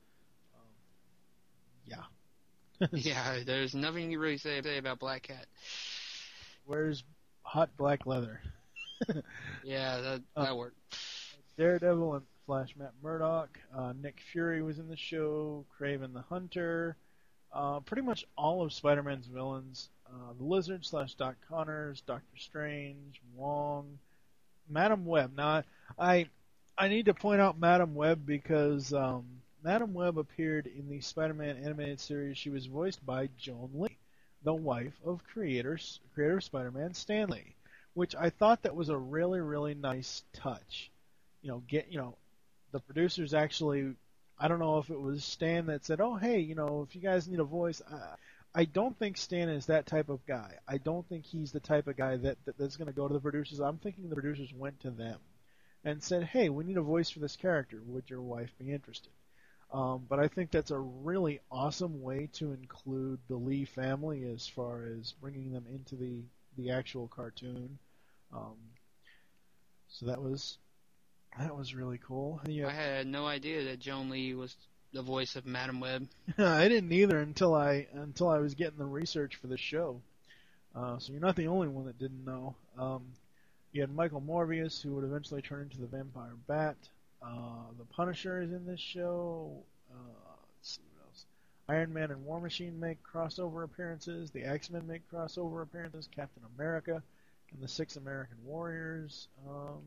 Yeah. Yeah, there's nothing you really say, say about Black Cat. Wears hot black leather. Yeah, that that uh, worked. Daredevil and Flash Matt Murdock. Uh, Nick Fury was in the show. Kraven the Hunter. Uh, pretty much all of Spider-Man's villains. Uh, the Lizard slash Doc Connors, Doctor Strange, Wong, Madam Web. Now, I I need to point out Madam Web because um, Madam Web appeared in the Spider-Man animated series. She was voiced by Joan Lee. the wife of creators, creator of Spider-Man, Stan Lee, which I thought that was a really, really nice touch. You know, get you know, the producers actually, I don't know if it was Stan that said, "Oh, hey, you know, if you guys need a voice," I, I don't think Stan is that type of guy. I don't think he's the type of guy that, that that's going to go to the producers. I'm thinking the producers went to them and said, "Hey, we need a voice for this character. Would your wife be interested?" Um, but I think that's a really awesome way to include the Lee family as far as bringing them into the, the actual cartoon. Um, so that was that was really cool. Yeah. I had no idea that Joan Lee was the voice of Madam Web. I didn't either until I until I was getting the research for the show. Uh, so you're not the only one that didn't know. Um, you had Michael Morbius, who would eventually turn into the Vampire Bat. Uh, the Punisher is in this show. Uh, let's see what else. Iron Man and War Machine make crossover appearances. The X-Men make crossover appearances. Captain America and the Six American Warriors. Um,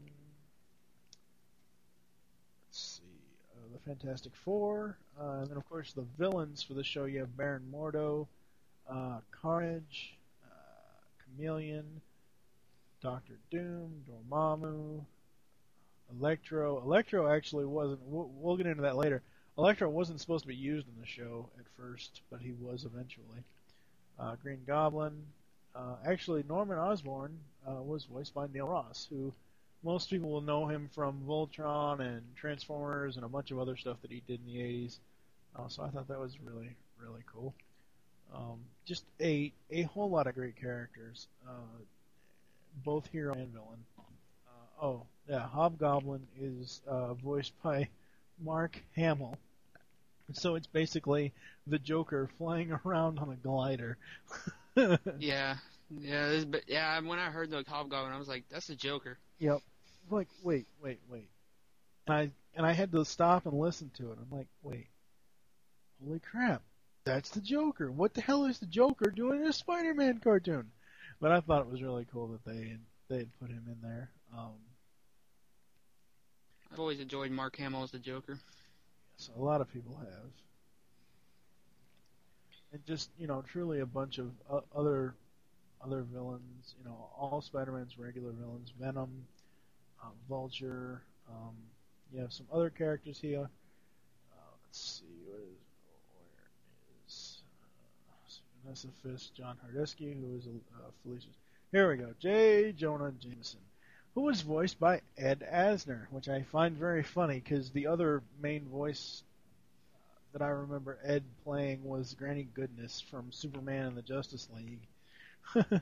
let's see. Uh, the Fantastic Four. Uh, and then, of course, the villains for the show. You have Baron Mordo, uh, Carnage, uh, Chameleon, Doctor Doom, Dormammu, Electro. Electro actually wasn't. We'll, we'll get into that later. Electro wasn't supposed to be used in the show at first, but he was eventually. Uh, Green Goblin. Uh, actually, Norman Osborn uh, was voiced by Neil Ross, who most people will know him from Voltron and Transformers and a bunch of other stuff that he did in the eighties. Uh, so I thought that was really, really cool. Um, just a a whole lot of great characters, uh, both hero and villain. Uh, oh. Yeah, Hobgoblin is uh, voiced by Mark Hamill. So it's basically the Joker flying around on a glider. yeah, yeah, this, but yeah. When I heard the Hobgoblin, I was like, "That's the Joker." Yep. Like, wait, wait, wait. And I and I had to stop and listen to it. I'm like, wait, holy crap, that's the Joker. What the hell is the Joker doing in a Spider-Man cartoon? But I thought it was really cool that they had, they had put him in there. Um, I've always enjoyed Mark Hamill as the Joker. Yes, a lot of people have. And just, you know, truly a bunch of uh, other other villains, you know, all Spider-Man's regular villains, Venom, uh, Vulture, um, you have some other characters here. Uh, let's see, what is, where is uh, Vanessa Fisk, John Hardesky, who is uh, Felicia. Here we go, J. Jonah Jameson, who was voiced by Ed Asner, which I find very funny because the other main voice uh, that I remember Ed playing was Granny Goodness from Superman and the Justice League. uh,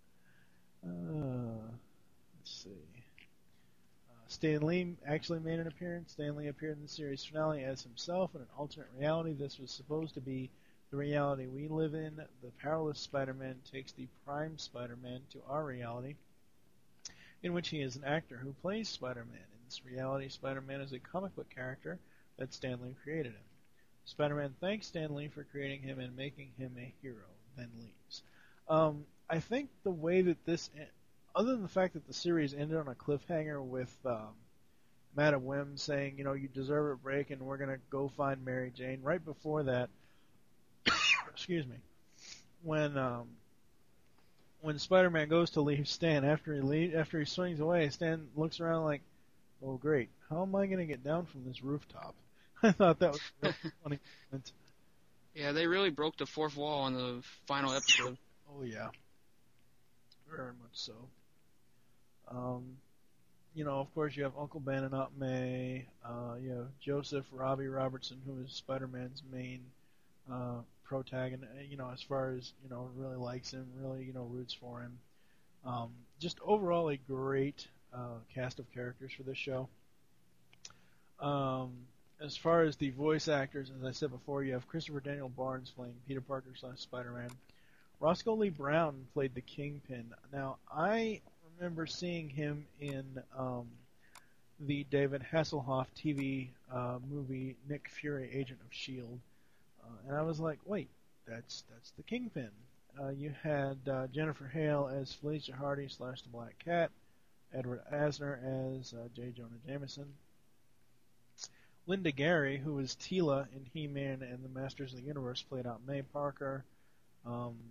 let's see. Uh, Stan Lee actually made an appearance. Stan Lee appeared in the series finale as himself in an alternate reality. This was supposed to be the reality we live in. The powerless Spider-Man takes the Prime Spider-Man to our reality, in which he is an actor who plays Spider-Man. In this reality, Spider-Man is a comic book character that Stan Lee created him. Spider-Man thanks Stan Lee for creating him and making him a hero, then leaves. Um, I think the way that this, other than the fact that the series ended on a cliffhanger with um, Madam Web saying, you know, you deserve a break and we're going to go find Mary Jane, right before that, excuse me, when um, when Spider-Man goes to leave Stan, after he leave, after he swings away, Stan looks around like, oh great, how am I going to get down from this rooftop? I thought that was a really funny moment. Yeah, they really broke the fourth wall on the final episode. Oh yeah, very much so. Um, you know, of course, you have Uncle Ben and Aunt May. Uh, you have Joseph Robbie Robertson, who is Spider-Man's main uh, protagonist. You know, as far as you know, really likes him, really you know roots for him. Um, just overall, a great uh, cast of characters for this show. Um, as far as the voice actors, as I said before, you have Christopher Daniel Barnes playing Peter Parker slash Spider-Man. Roscoe Lee Brown played the Kingpin. Now, I remember seeing him in um, the David Hasselhoff T V uh, movie Nick Fury, Agent of S H I E L D, uh, and I was like, wait, that's that's the Kingpin. Uh, you had uh, Jennifer Hale as Felicia Hardy slash the Black Cat, Edward Asner as uh, J. Jonah Jameson, Linda Gary, who was Teela in He-Man and the Masters of the Universe, played out May Parker. Um,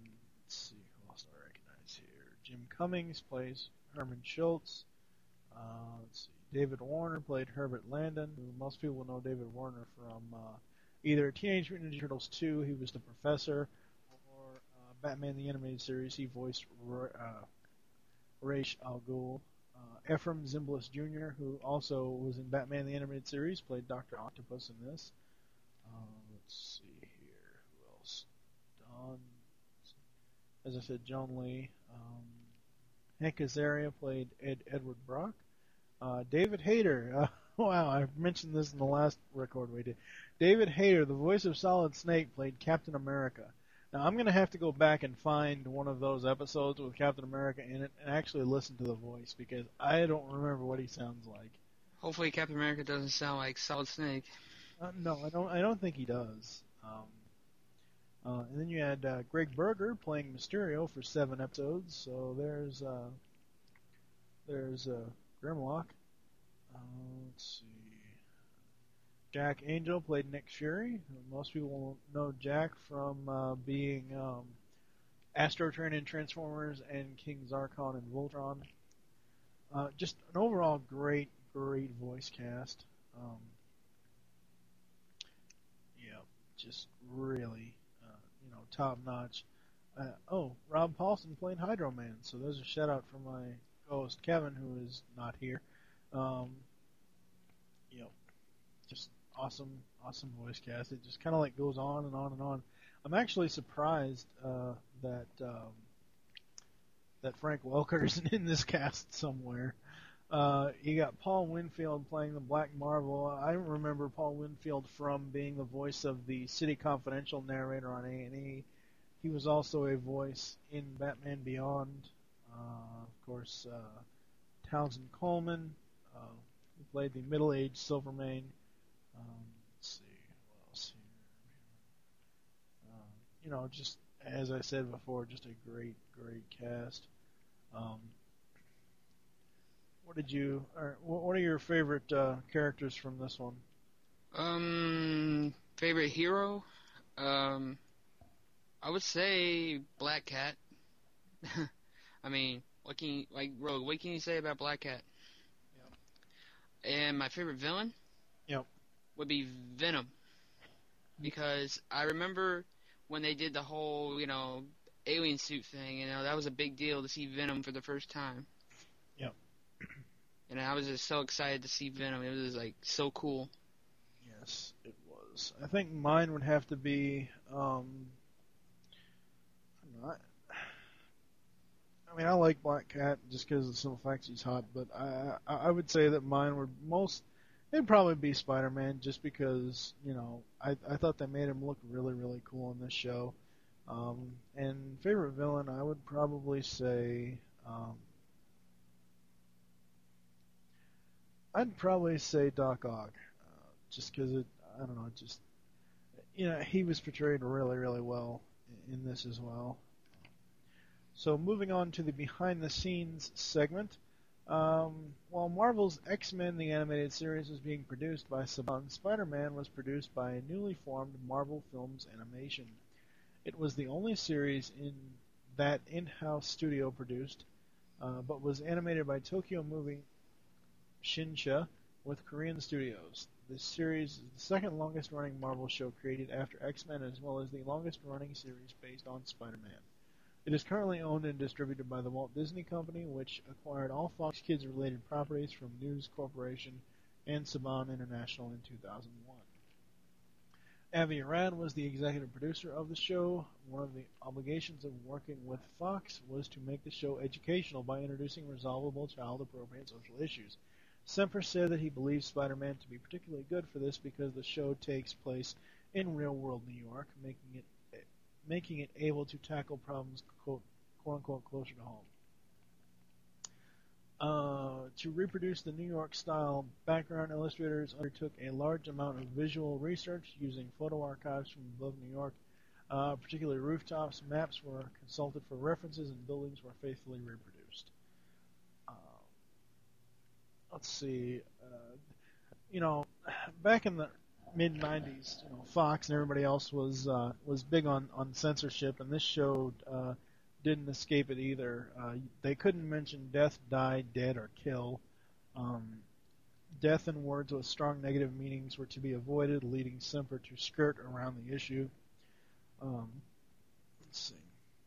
let's see, who else do I recognize here? Jim Cummings plays Herman Schultz. Uh, let's see, David Warner played Herbert Landon, who most people know David Warner from uh, either Teenage Mutant Ninja Turtles two, he was the professor, or uh, Batman the Animated Series, he voiced Ra- uh, Ra's al Ghul. Uh, Ephraim Zimbalist Junior, who also was in Batman the Animated Series, played Doctor Octopus in this. Uh, let's see here, who else? Don, as I said, John Lee. Um, Hank Azaria played Ed Edward Brock. Uh, David Hayter, uh, wow, I mentioned this in the last record we did. David Hayter, the voice of Solid Snake, played Captain America. Now, I'm going to have to go back and find one of those episodes with Captain America in it and actually listen to the voice, because I don't remember what he sounds like. Hopefully Captain America doesn't sound like Solid Snake. Uh, no, I don't. I don't think he does. Um, uh, and then you had uh, Greg Berger playing Mysterio for seven episodes. So there's uh, there's uh, Grimlock. Uh, let's see. Jack Angel played Nick Fury. Most people will know Jack from uh, being um, Astro Train in Transformers and King Zarkon in Voltron. Uh, just an overall great, great voice cast. Um, yeah, just really, uh, you know, top notch. Uh, oh, Rob Paulson playing Hydro Man. So there's a shout out for my co-host Kevin, who is not here. Um, you know, just awesome, awesome voice cast. It just kind of like goes on and on and on. I'm actually surprised uh, that um, that Frank Welker isn't in this cast somewhere. Uh, you got Paul Winfield playing the Black Marvel. I remember Paul Winfield from being the voice of the City Confidential narrator on A and E. He was also a voice in Batman Beyond. Uh, of course, uh, Townsend Coleman, uh, who played the middle-aged Silvermane. Um, let's see, what else here? Uh, you know, just as I said before, just a great, great cast. Um, what did you? Or what are your favorite uh, characters from this one? Um, favorite hero? Um, I would say Black Cat. I mean, what can you, like Rogue? What can you say about Black Cat? Yep. And my favorite villain? Yep. Would be Venom, because I remember when they did the whole, you know, alien suit thing. You know, that was a big deal to see Venom for the first time. Yep. And I was just so excited to see Venom. It was like so cool. Yes, it was. I think mine would have to be. Um, I, I mean, I like Black Cat just because of the simple fact he's hot, but I, I I would say that mine would most. It'd probably be Spider-Man, just because, you know, I I thought they made him look really, really cool in this show. Um, and favorite villain, I would probably say, um, I'd probably say Doc Ock, uh, just because it, I don't know, just, you know, he was portrayed really, really well in this as well. So moving on to the behind-the-scenes segment. Um, while Marvel's X-Men the Animated Series was being produced by Saban, Spider-Man was produced by a newly formed Marvel Films Animation. It was the only series in that in-house studio produced, uh, but was animated by Tokyo Movie Shinsha with Korean studios. This series is the second longest-running Marvel show created after X-Men, as well as the longest-running series based on Spider-Man. It is currently owned and distributed by the Walt Disney Company, which acquired all Fox Kids-related properties from News Corporation and Saban International in two thousand one. Avi Arad was the executive producer of the show. One of the obligations of working with Fox was to make the show educational by introducing resolvable, child-appropriate social issues. Semper said that he believes Spider-Man to be particularly good for this because the show takes place in real-world New York, making it making it able to tackle problems, quote, quote-unquote, closer to home. Uh, to reproduce the New York-style background, illustrators undertook a large amount of visual research using photo archives from above New York. Uh, particularly rooftops, maps were consulted for references, and buildings were faithfully reproduced. Uh, let's see. Uh, you know, back in the mid nineties, you know, Fox and everybody else was uh, was big on, on censorship, and this showed uh, didn't escape it either. Uh, they couldn't mention death, die, dead, or kill. Um, death and words with strong negative meanings were to be avoided, leading Semper to skirt around the issue. Um, let's see.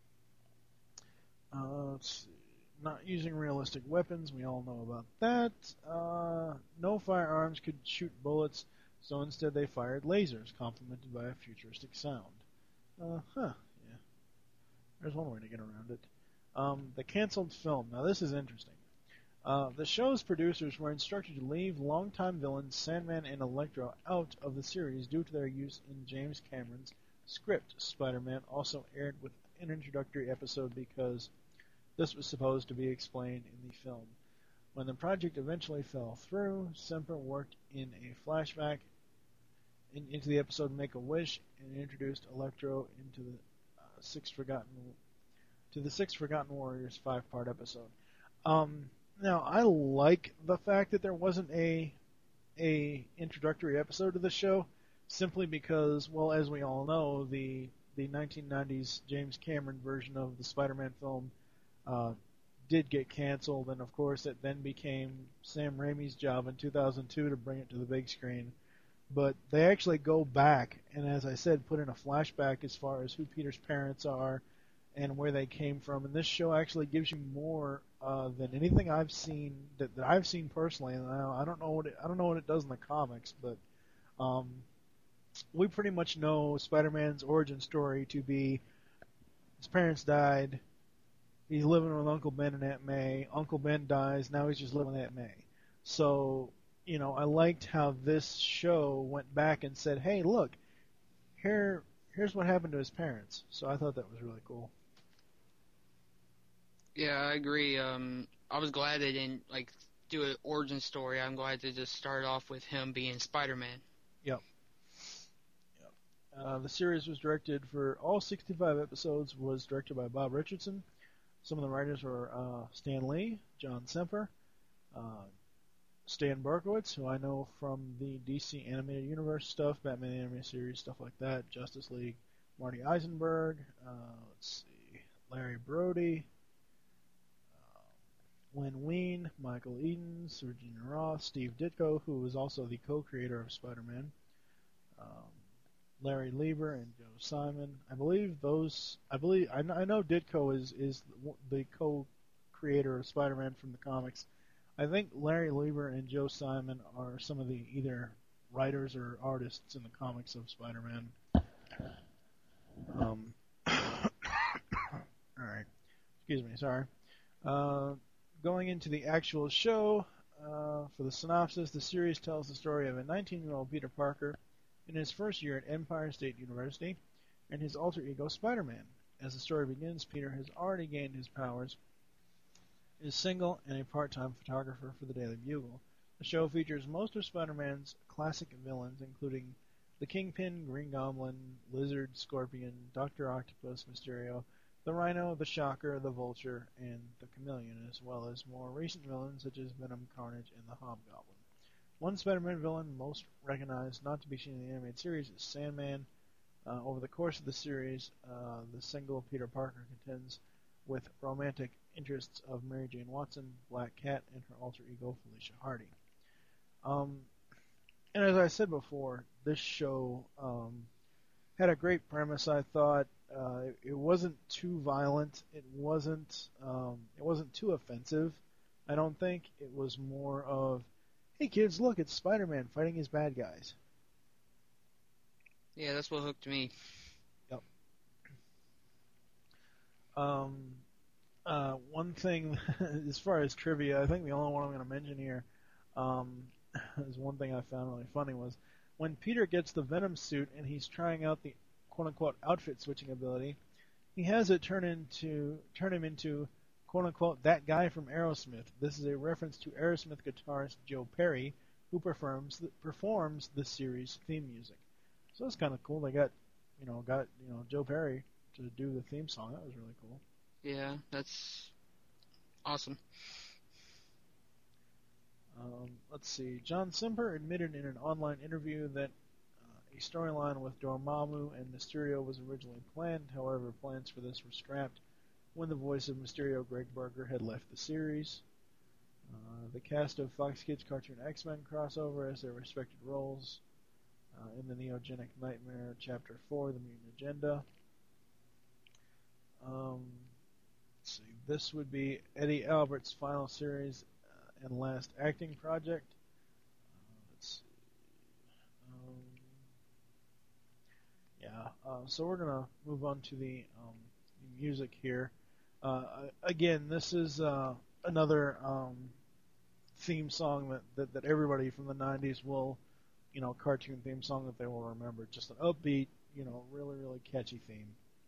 Uh, let's see. Not using realistic weapons, we all know about that. Uh, no firearms could shoot bullets, so instead they fired lasers, complemented by a futuristic sound. Uh, huh, yeah. There's one way to get around it. Um, the canceled film. Now this is interesting. Uh, the show's producers were instructed to leave longtime villains Sandman and Electro out of the series due to their use in James Cameron's script. Spider-Man also aired with an introductory episode because this was supposed to be explained in the film. When the project eventually fell through, Semper worked in a flashback in, into the episode Make-A-Wish and introduced Electro into the uh, Six Forgotten to the Six Forgotten Warriors five-part episode. Um, now, I like the fact that there wasn't a a introductory episode to the show, simply because, well, as we all know, the the nineteen nineties James Cameron version of the Spider-Man film Uh, did get canceled, and of course it then became Sam Raimi's job in two thousand two to bring it to the big screen. But they actually go back and, as I said, put in a flashback as far as who Peter's parents are and where they came from. And this show actually gives you more uh, than anything I've seen that, that I've seen personally. And I, I don't know what it, I don't know what it does in the comics, but um, we pretty much know Spider-Man's origin story to be his parents died. He's living with Uncle Ben and Aunt May. Uncle Ben dies. Now he's just living with Aunt May. So, you know, I liked how this show went back and said, hey, look, here, here's what happened to his parents. So I thought that was really cool. Yeah, I agree. Um, I was glad they didn't, like, do an origin story. I'm glad they just started off with him being Spider-Man. Yep. Yep. Uh, the series was directed for all sixty-five episodes, was directed by Bob Richardson. Some of the writers were uh, Stan Lee, John Semper, uh, Stan Berkowitz, who I know from the D C Animated Universe stuff, Batman Animated Series, stuff like that, Justice League, Marty Eisenberg, uh, let's see, Larry Brody, uh, Len Wein, Michael Eden, Sergina Roth, Steve Ditko, who was also the co-creator of Spider-Man, um, Larry Lieber and Joe Simon. I believe those. I believe I know, I know Ditko is is the co-creator of Spider-Man from the comics. I think Larry Lieber and Joe Simon are some of the either writers or artists in the comics of Spider-Man. Um. All right. Excuse me. Sorry. Uh, going into the actual show, uh, for the synopsis, the series tells the story of a nineteen-year-old Peter Parker in his first year at Empire State University, and his alter ego Spider-Man. As the story begins, Peter has already gained his powers, is single, and a part-time photographer for the Daily Bugle. The show features most of Spider-Man's classic villains, including the Kingpin, Green Goblin, Lizard, Scorpion, Doctor Octopus, Mysterio, the Rhino, the Shocker, the Vulture, and the Chameleon, as well as more recent villains such as Venom, Carnage, and the Hobgoblin. One Spider-Man villain most recognized not to be seen in the animated series is Sandman. Uh, over the course of the series, uh, the single Peter Parker contends with romantic interests of Mary Jane Watson, Black Cat, and her alter ego Felicia Hardy. Um, and as I said before, this show um, had a great premise. I thought uh, it, it wasn't too violent. It wasn't. Um, it wasn't too offensive. I don't think it was more of, hey kids, look, it's Spider-Man fighting his bad guys. Yeah, that's what hooked me. Yep. Um, uh, one thing, as far as trivia, I think the only one I'm going to mention here um, is one thing I found really funny was when Peter gets the Venom suit and he's trying out the quote-unquote outfit switching ability, he has it turn into turn him into quote-unquote, that guy from Aerosmith. This is a reference to Aerosmith guitarist Joe Perry, who performs the, performs the series theme music. So it's kind of cool. They got, you know, got you know Joe Perry to do the theme song. That was really cool. Yeah, that's awesome. Um, let's see. John Semper admitted in an online interview that uh, a storyline with Dormammu and Mysterio was originally planned. However, plans for this were scrapped when the voice of Mysterio, Greg Berger, had left the series. Uh, the cast of Fox Kids Cartoon X-Men crossover as their respective roles uh, in the Neogenic Nightmare Chapter four, The Mutant Agenda. Um, let's see, this would be Eddie Albert's final series uh, and last acting project. Uh, let's see. Um, yeah, uh, so we're going to move on to the, um, the music here. Uh, again, this is uh, another um, theme song that, that, that everybody from the nineties will, you know, cartoon theme song that they will remember. Just an upbeat, you know, really, really catchy theme.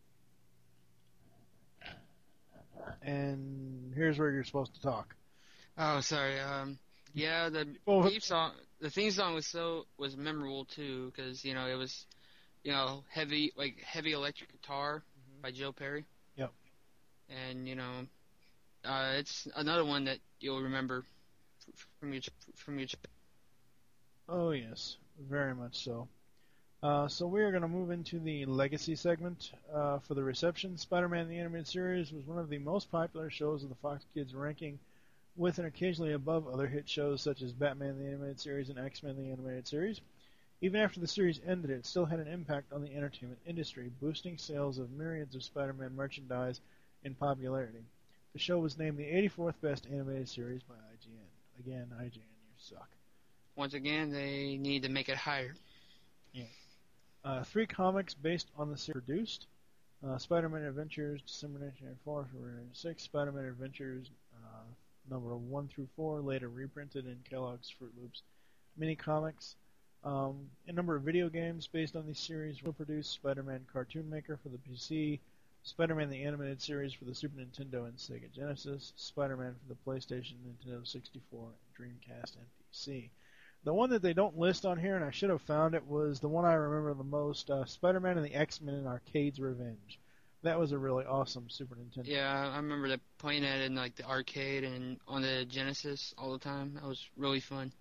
And here's where you're supposed to talk. Oh, sorry. Um, yeah, the Well, theme song, the theme song was so was memorable too, because you know it was, you know, heavy like heavy electric guitar mm-hmm. by Joe Perry. Yep. And you know, uh, it's another one that you'll remember from your from your. Oh yes, very much so. Uh, so we are going to move into the legacy segment. Uh, for the reception, Spider-Man the Animated Series was one of the most popular shows of the Fox Kids ranking, with and occasionally above other hit shows such as Batman the Animated Series and X-Men the Animated Series. Even after the series ended, it still had an impact on the entertainment industry, boosting sales of myriads of Spider-Man merchandise in popularity. The show was named the eighty-fourth best animated series by I G N. Again, I G N, you suck. Once again, they need to make it higher. Yeah. Uh, three comics based on the series produced. Uh, Spider-Man Adventures, December nineteen ninety-four, February ninety-six. Spider-Man Adventures, uh, number one through four, later reprinted in Kellogg's Fruit Loops mini comics. Um, a number of video games based on these series were produced. Spider-Man Cartoon Maker for the P C, Spider-Man the Animated Series for the Super Nintendo and Sega Genesis, Spider-Man for the PlayStation, Nintendo sixty-four, Dreamcast, and P C. The one that they don't list on here, and I should have found it, was the one I remember the most, uh, Spider-Man and the X-Men in Arcade's Revenge. That was a really awesome Super Nintendo. Yeah, I remember that playing that in like the arcade and on the Genesis all the time. That was really fun.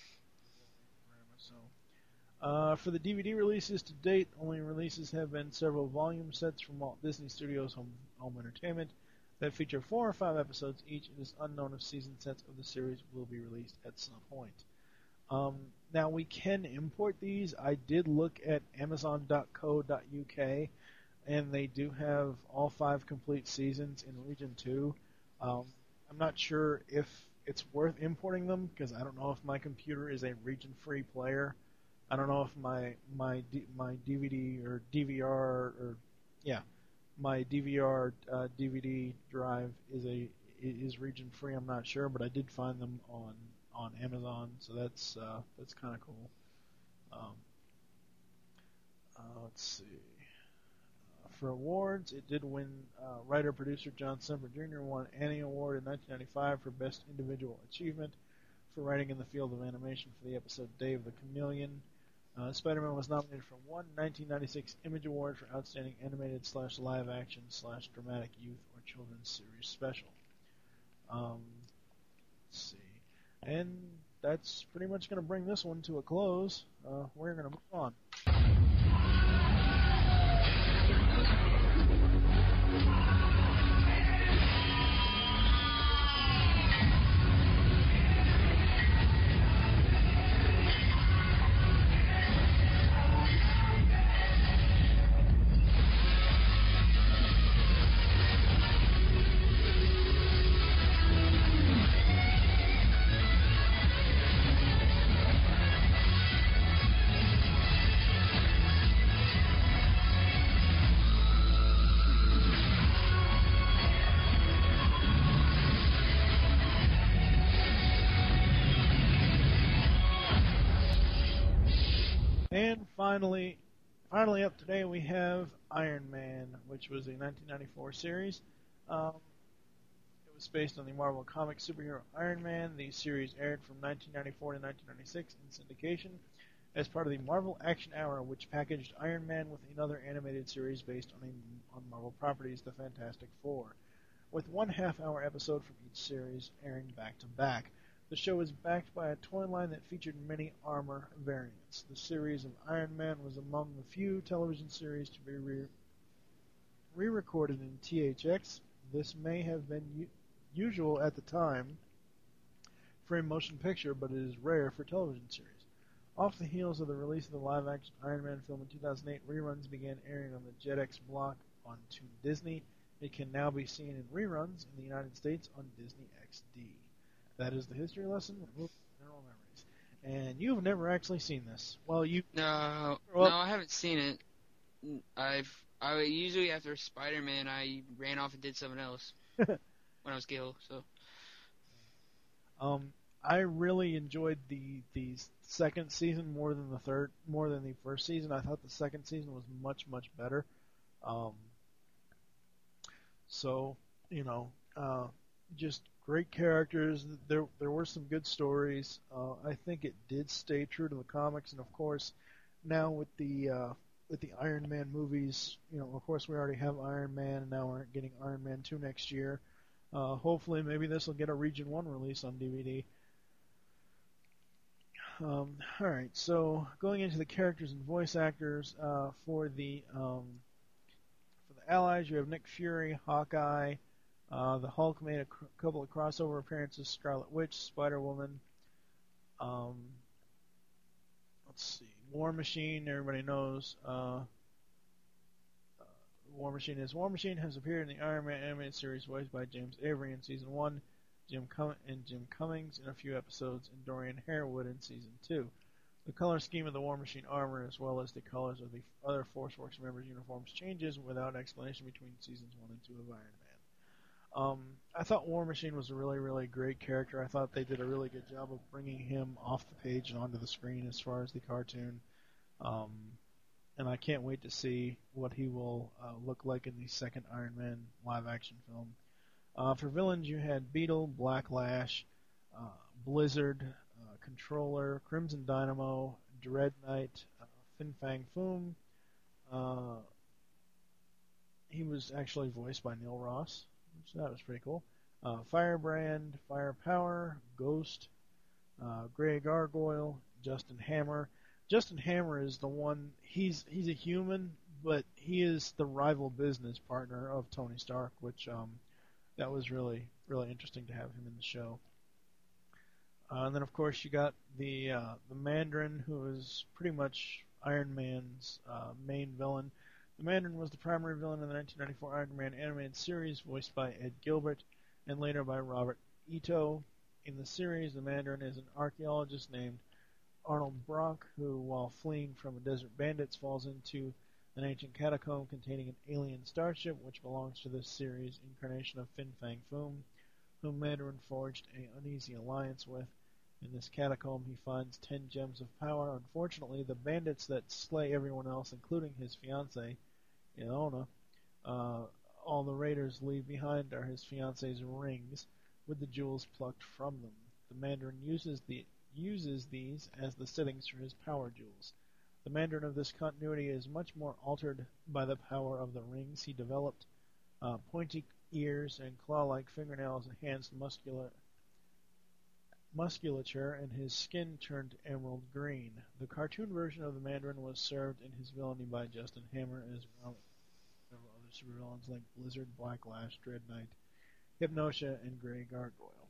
Uh, for the D V D releases to date, only releases have been several volume sets from Walt Disney Studios Home, Home Entertainment that feature four or five episodes each. It is unknown if season sets of the series will be released at some point. Um, now, we can import these. I did look at amazon dot co dot U K, and they do have all five complete seasons in Region two. Um, I'm not sure if it's worth importing them, because I don't know if my computer is a region-free player. I don't know if my my D, my D V D or D V R or yeah, my D V R uh, D V D drive is a is region free. I'm not sure, but I did find them on on Amazon, so that's uh, that's kind of cool. Um, uh, let's see. Uh, for awards, it did win. Uh, writer producer John Semper Junior won Annie Award in nineteen ninety-five for Best Individual Achievement for writing in the field of animation for the episode Dave the Chameleon. Uh, Spider-Man was nominated for one nineteen ninety-six Image Award for Outstanding Animated slash Live Action slash Dramatic Youth or Children's Series Special. Um, let's see. And that's pretty much going to bring this one to a close. Uh, we're going to move on. And finally, finally up today we have Iron Man, which was a nineteen ninety-four series. Um, it was based on the Marvel Comics superhero Iron Man. The series aired from nineteen ninety-four to nineteen ninety-six in syndication as part of the Marvel Action Hour, which packaged Iron Man with another animated series based on a, on Marvel properties, The Fantastic Four, with one half-hour episode from each series airing back-to-back. The show is backed by a toy line that featured many armor variants. The series of Iron Man was among the few television series to be re- re-recorded in T H X, This may have been u- usual at the time for a motion picture, but it is rare for television series. Off the heels of the release of the live-action Iron Man film in two thousand eight, reruns began airing on the Jetix block on Toon Disney. It can now be seen in reruns in the United States on Disney X D. That is the history lesson with movies and general memories. And you've never actually seen this. Well, you... No, Well- no, I haven't seen it. I've I usually after Spider-Man I ran off and did something else when I was Gil. So Um, I really enjoyed the the second season more than the third, more than the first season. I thought the second season was much much better. Um, so you know, uh, just great characters. There there were some good stories. Uh, I think it did stay true to the comics, and of course, now with the uh, with the Iron Man movies, you know, of course we already have Iron Man, and now we're getting Iron Man two next year. Uh, hopefully, maybe this will get a Region one release on D V D. Um, Alright, so going into the characters and voice actors, uh, for the um, for the Allies, you have Nick Fury, Hawkeye. Uh, the Hulk made a cr- couple of crossover appearances: Scarlet Witch, Spider-Woman. Um, let's see, War Machine. Everybody knows. Uh, War Machine is War Machine has appeared in the Iron Man animated series voiced by James Avery in season one, Jim Cum- and Jim Cummings in a few episodes, and Dorian Harewood in season two. The color scheme of the War Machine armor, as well as the colors of the other Force Works members' uniforms, changes without explanation between seasons one and two of Iron Man. Um, I thought War Machine was a really, really great character. I thought they did a really good job of bringing him off the page and onto the screen as far as the cartoon. Um, And I can't wait to see what he will uh, look like in the second Iron Man live-action film. Uh, for villains, you had Beetle, Black Lash, uh, Blizzard, uh, Controller, Crimson Dynamo, Dread Knight, uh, Fin Fang Foom. Uh, he was actually voiced by Neil Ross, so that was pretty cool. Uh, Firebrand, Firepower, Ghost, uh, Grey Gargoyle, Justin Hammer. Justin Hammer is the one. He's he's a human, but he is the rival business partner of Tony Stark, which um, that was really really interesting to have him in the show. Uh, and then of course you got the uh, the Mandarin, who is pretty much Iron Man's uh, main villain. The Mandarin was the primary villain in the nineteen ninety-four Iron Man animated series, voiced by Ed Gilbert, and later by Robert Ito. In the series, the Mandarin is an archaeologist named Arnold Brock, who, while fleeing from a desert bandits, falls into an ancient catacomb containing an alien starship which belongs to this series' incarnation of Fin Fang Foom, whom Mandarin forged an uneasy alliance with. In this catacomb, he finds ten gems of power. Unfortunately, the bandits that slay everyone else, including his fiancée, Ilona, uh, all the raiders leave behind are his fiancée's rings, with the jewels plucked from them. The Mandarin uses the uses these as the settings for his power jewels. The Mandarin of this continuity is much more altered by the power of the rings he developed. Uh, pointy ears and claw-like fingernails enhanced muscular musculature, and his skin turned emerald green. The cartoon version of the Mandarin was served in his villainy by Justin Hammer, as well as several other supervillains like Blizzard, Black Lash, Dread Knight, Hypnosha, and Grey Gargoyle.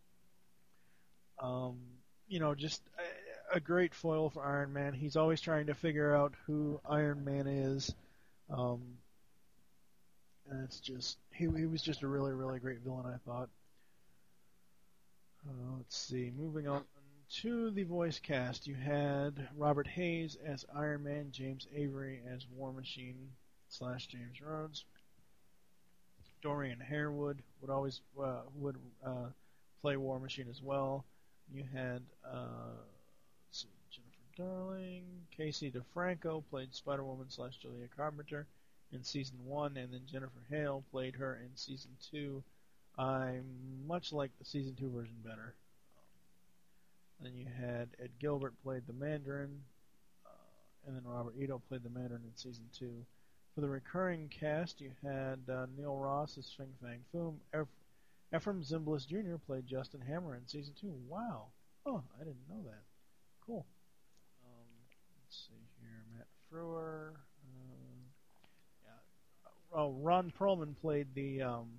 Um, you know, just a, a great foil for Iron Man. He's always trying to figure out who Iron Man is. Um, and it's just, he, he was just a really, really great villain, I thought. Uh, let's see, moving on to the voice cast. You had Robert Hayes as Iron Man, James Avery as War Machine slash James Rhodes. Dorian Harewood would always uh, would uh, play War Machine as well. You had uh, let's see, Jennifer Darling, Casey DeFranco played Spider-Woman slash Julia Carpenter in season one, and then Jennifer Hale played her in season two. I much like the season two version better. Um, then you had Ed Gilbert played the Mandarin, uh, and then Robert Ito played the Mandarin in season two. For the recurring cast, you had uh, Neil Ross as Fin Fang Foom. Eph- Ephraim Zimbalist Junior played Justin Hammer in season two. Wow. Oh, I didn't know that. Cool. Um, let's see here. Matt Frewer. Uh, yeah. Oh, Ron Perlman played the um,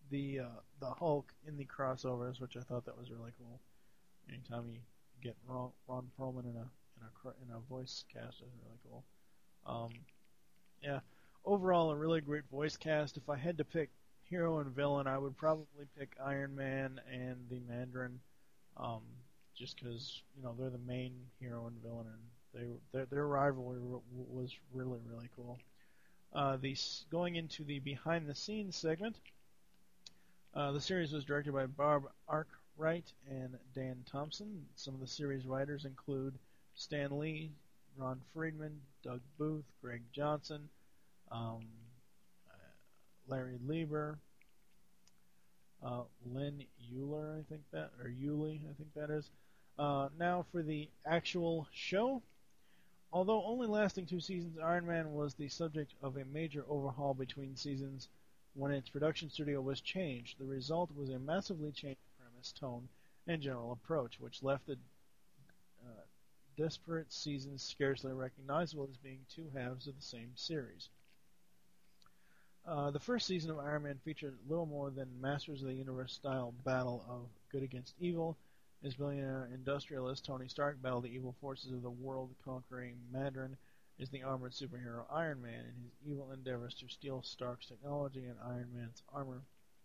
the uh, the Hulk in the crossovers, which I thought that was really cool. Anytime you get Ron, Ron Perlman in a in a cr- in a voice cast is really cool. Um, yeah, overall a really great voice cast. If I had to pick hero and villain, I would probably pick Iron Man and the Mandarin, um, just because you know they're the main hero and villain, and they their, their rivalry was really really cool. Uh, the going into the behind the scenes segment, uh, the series was directed by Bob Arkwright and Dan Thompson. Some of the series writers include Stan Lee, Ron Friedman, Doug Booth, Greg Johnson, um, uh, Larry Lieber, uh, Lynn Euler, I think that, or Yulee, I think that is. Uh, now for the actual show. Although only lasting two seasons, Iron Man was the subject of a major overhaul between seasons when its production studio was changed. The result was a massively changed premise, tone, and general approach, which left the uh, disparate seasons scarcely recognizable as being two halves of the same series. Uh, the first season of Iron Man featured little more than Masters of the Universe-style battle of good against evil, as billionaire industrialist Tony Stark battled the evil forces of the world-conquering Mandarin as the armored superhero Iron Man in his evil endeavors to steal Stark's technology and Iron Man's armor.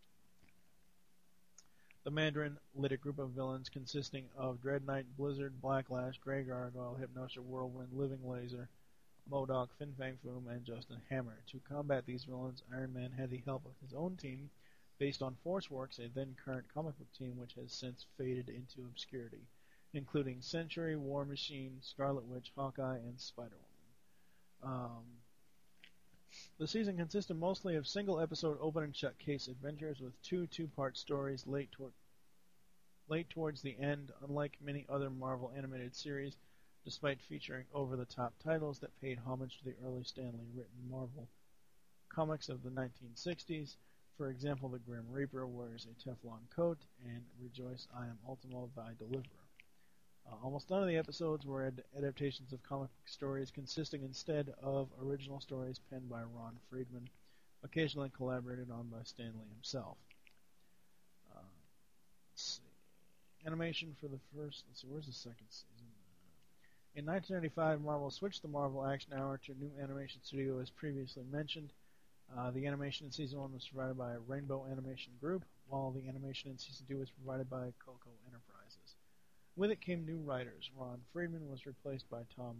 The Mandarin led a group of villains consisting of Dread Knight, Blizzard, Blacklash, Grey Gargoyle, Hypnosher, Whirlwind, Living Laser, MODOK, Fin Fang Foom, and Justin Hammer. To combat these villains, Iron Man had the help of his own team, based on ForceWorks, a then-current comic book team which has since faded into obscurity, including Sentry, War Machine, Scarlet Witch, Hawkeye, and Spider-Woman. Um, the season consisted mostly of single-episode open-and-shut case adventures with two two-part stories late, toward, late towards the end, unlike many other Marvel animated series, despite featuring over-the-top titles that paid homage to the early Stan Lee-written Marvel comics of the nineteen sixties. For example, the Grim Reaper wears a Teflon coat, and Rejoice, I Am Ultimo, Thy Deliverer. Uh, almost none of the episodes were ad- adaptations of comic book stories, consisting instead of original stories penned by Ron Friedman, occasionally collaborated on by Stan Lee himself. Uh, let's see. Animation for the first... Let's see, where's the second season? In nineteen ninety-five, Marvel switched the Marvel Action Hour to a new animation studio, as previously mentioned. Uh, the animation in Season one was provided by Rainbow Animation Group, while the animation in Season two was provided by Coco Enterprises. With it came new writers. Ron Friedman was replaced by Tom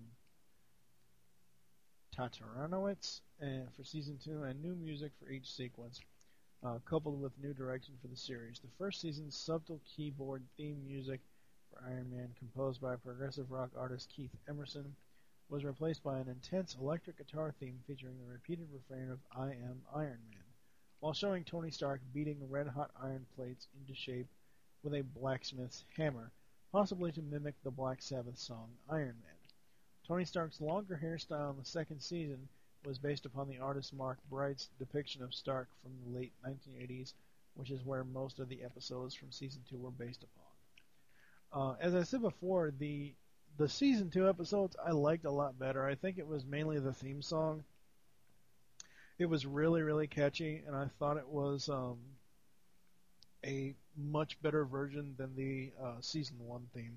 Tataranowicz and for Season two, and new music for each sequence, uh, coupled with new direction for the series. The first season's subtle keyboard theme music for Iron Man, composed by progressive rock artist Keith Emerson, was replaced by an intense electric guitar theme featuring the repeated refrain of I Am Iron Man, while showing Tony Stark beating red-hot iron plates into shape with a blacksmith's hammer, possibly to mimic the Black Sabbath song Iron Man. Tony Stark's longer hairstyle in the second season was based upon the artist Mark Bright's depiction of Stark from the late nineteen eighties, which is where most of the episodes from Season two were based upon. Uh, as I said before, the The Season two episodes I liked a lot better. I think it was mainly the theme song. It was really, really catchy, and I thought it was um, a much better version than the uh, Season one theme.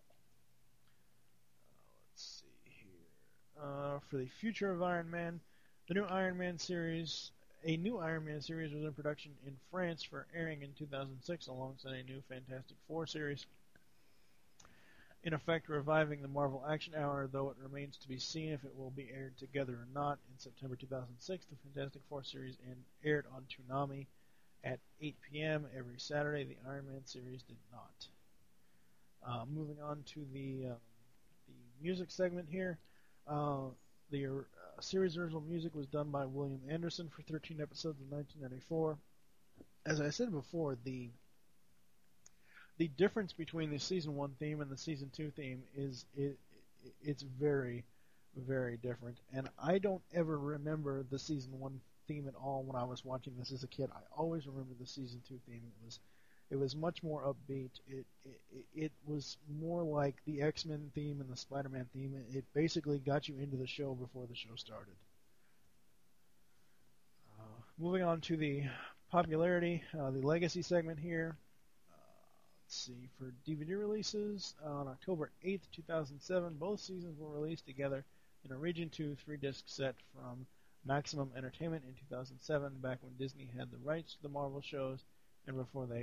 Uh, let's see here. Uh, for the future of Iron Man, the new Iron Man series, a new Iron Man series was in production in France for airing in two thousand six alongside a new Fantastic Four series, in effect reviving the Marvel Action Hour, though it remains to be seen if it will be aired together or not. In September two thousand six, the Fantastic Four series aired on Toonami at eight p.m. every Saturday. The Iron Man series did not. Uh, moving on to the uh, the music segment here. Uh, the uh, series original music was done by William Anderson for thirteen episodes in nineteen ninety-four. As I said before, the The difference between the Season one theme and the Season two theme is it, it's very, very different. And I don't ever remember the Season one theme at all when I was watching this as a kid. I always remember the Season two theme. It was it was much more upbeat. It it, it was more like the X-Men theme and the Spider-Man theme. It basically got you into the show before the show started. Uh, moving on to the popularity, uh, the Legacy segment here. Uh, let's see, for D V D releases, uh, on October eighth, two thousand seven, both seasons were released together in a Region two three-disc set from Maximum Entertainment in two thousand seven, back when Disney had the rights to the Marvel shows and before they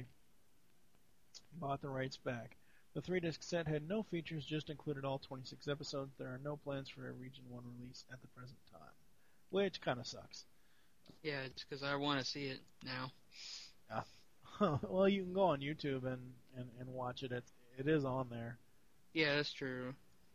bought the rights back. The three-disc set had no features, just included all twenty-six episodes. There are no plans for a Region one release at the present time, which kind of sucks. Yeah, it's because I want to see it now. Yeah. Well, you can go on YouTube and, and, and watch it. it. It is on there. Yeah, that's true.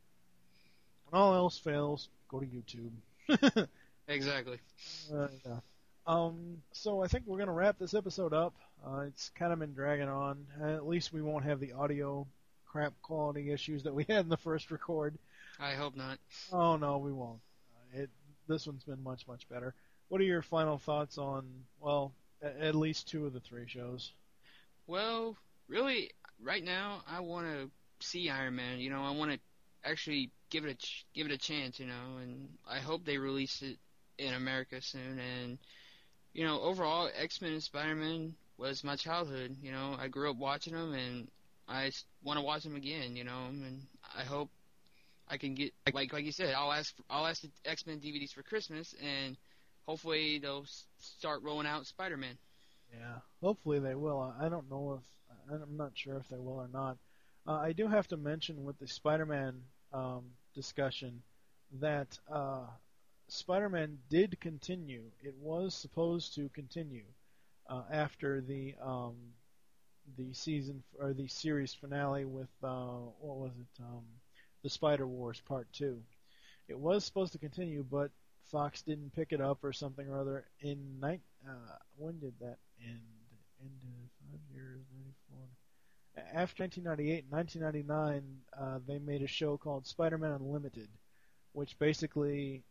When all else fails, go to YouTube. Exactly. Uh, yeah. Um, so I think we're going to wrap this episode up. Uh, it's kind of been dragging on. Uh, at least we won't have the audio crap quality issues that we had in the first record. I hope not. Oh, no, we won't. Uh, it This one's been much, much better. What are your final thoughts on, well, a- at least two of the three shows? Well, really, right now, I want to see Iron Man. You know, I want to actually give it a ch- give it a chance. You know, and I hope they release it in America soon. And you know, overall, X-Men and Spider-Man was my childhood. You know, I grew up watching them, and I want to watch them again. You know, and I hope I can get like like you said. I'll ask I'll ask the X-Men D V Ds for Christmas, and hopefully they'll s- start rolling out Spider-Man. Yeah, hopefully they will. I don't know if, I'm not sure if they will or not. Uh, I do have to mention with the Spider-Man um, discussion that uh, Spider-Man did continue. It was supposed to continue uh, after the um, the season or the series finale with uh, what was it? Um, the Spider Wars Part Two. It was supposed to continue, but Fox didn't pick it up or something or other. In night, uh, when did that end? Ended five years, ninety-four. After nineteen ninety-eight, nineteen ninety-nine, uh, they made a show called Spider-Man Unlimited, which basically,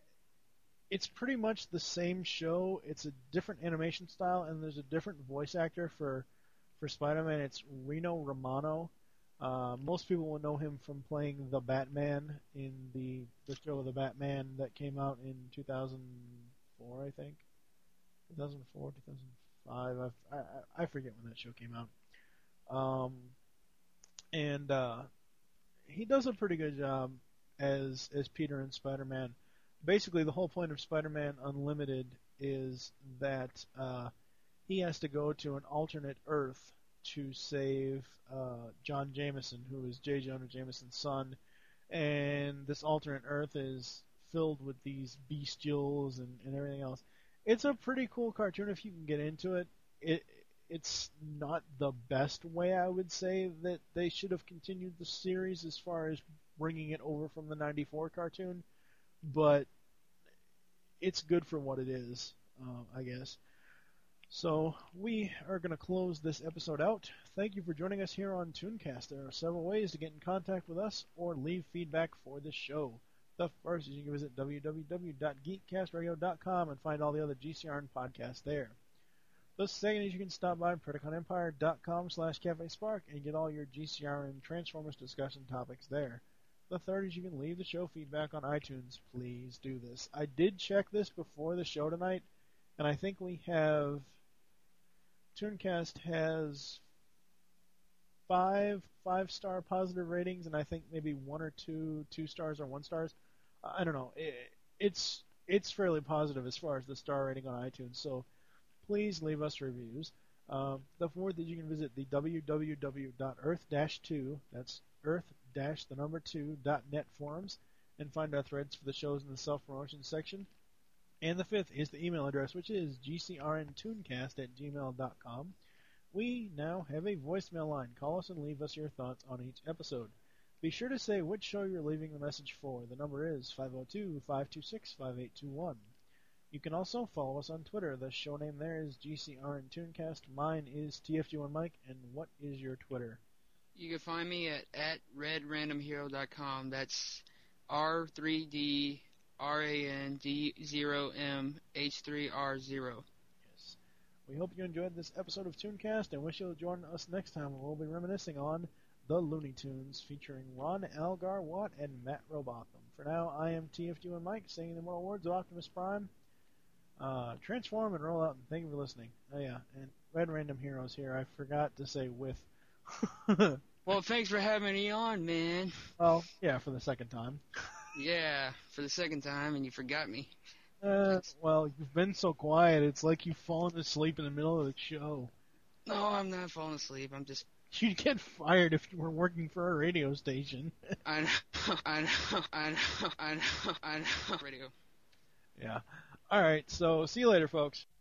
it's pretty much the same show. It's a different animation style, and there's a different voice actor for for Spider-Man. It's Rino Romano. Uh, most people will know him from playing the Batman in the the show The Batman that came out in two thousand four, I think. two thousand four, two thousand five. I, I, I forget when that show came out. Um, and uh, he does a pretty good job as as Peter and Spider-Man. Basically, the whole point of Spider-Man Unlimited is that uh, he has to go to an alternate Earth to save uh, John Jameson, who is J. Jonah Jameson's son. And this alternate Earth is filled with these bestials and, and everything else. It's a pretty cool cartoon if you can get into it. It it's not the best way, I would say, that they should have continued the series as far as bringing it over from the ninety-four cartoon, but it's good for what it is, uh, I guess. So we are going to close this episode out. Thank you for joining us here on Tooncast. There are several ways to get in contact with us or leave feedback for the show. The first is you can visit w w w dot geekcast radio dot com and find all the other G C R N podcasts there. The second is you can stop by predacon empire dot com slash cafe spark and get all your G C R N Transformers discussion topics there. The third is you can leave the show feedback on iTunes. Please do this. I did check this before the show tonight, and I think we have... Tooncast has five five-star positive ratings, and I think maybe one or two two stars or one stars. I don't know. It, it's it's fairly positive as far as the star rating on iTunes, so please leave us reviews. Um, the fourth is you can visit the w w w dot earth dash two, that's earth dash the number two dot net forums, and find our threads for the shows in the self-promotion section. And the fifth is the email address, which is g c r n tooncast at gmail dot com. We now have a voicemail line. Call us and leave us your thoughts on each episode. Be sure to say which show you're leaving the message for. The number is five oh two, five two six, five eight two one. You can also follow us on Twitter. The show name there is G C R N Tooncast. Mine is T F G one Mike. And what is your Twitter? You can find me at, at red random hero dot com. That's R three D R A N D zero M H three R zero. Yes. We hope you enjoyed this episode of Tooncast and wish you'll join us next time when we'll be reminiscing on The Looney Tunes featuring Ron Algar Watt and Matt Robotham. For now, I am T F G one Mike saying the moral words of Optimus Prime. Uh, transform and roll out, and thank you for listening. Oh yeah, and Red Random Heroes here. I forgot to say with. Well, thanks for having me on, man. Well, yeah, for the second time. Yeah, for the second time, and you forgot me. Uh, well, you've been so quiet. It's like you've fallen asleep in the middle of the show. No, I'm not falling asleep. I'm just. You'd get fired if you were working for a radio station. I know, I know, I know, I know, I know. Radio. Yeah. All right. So, see you later, folks.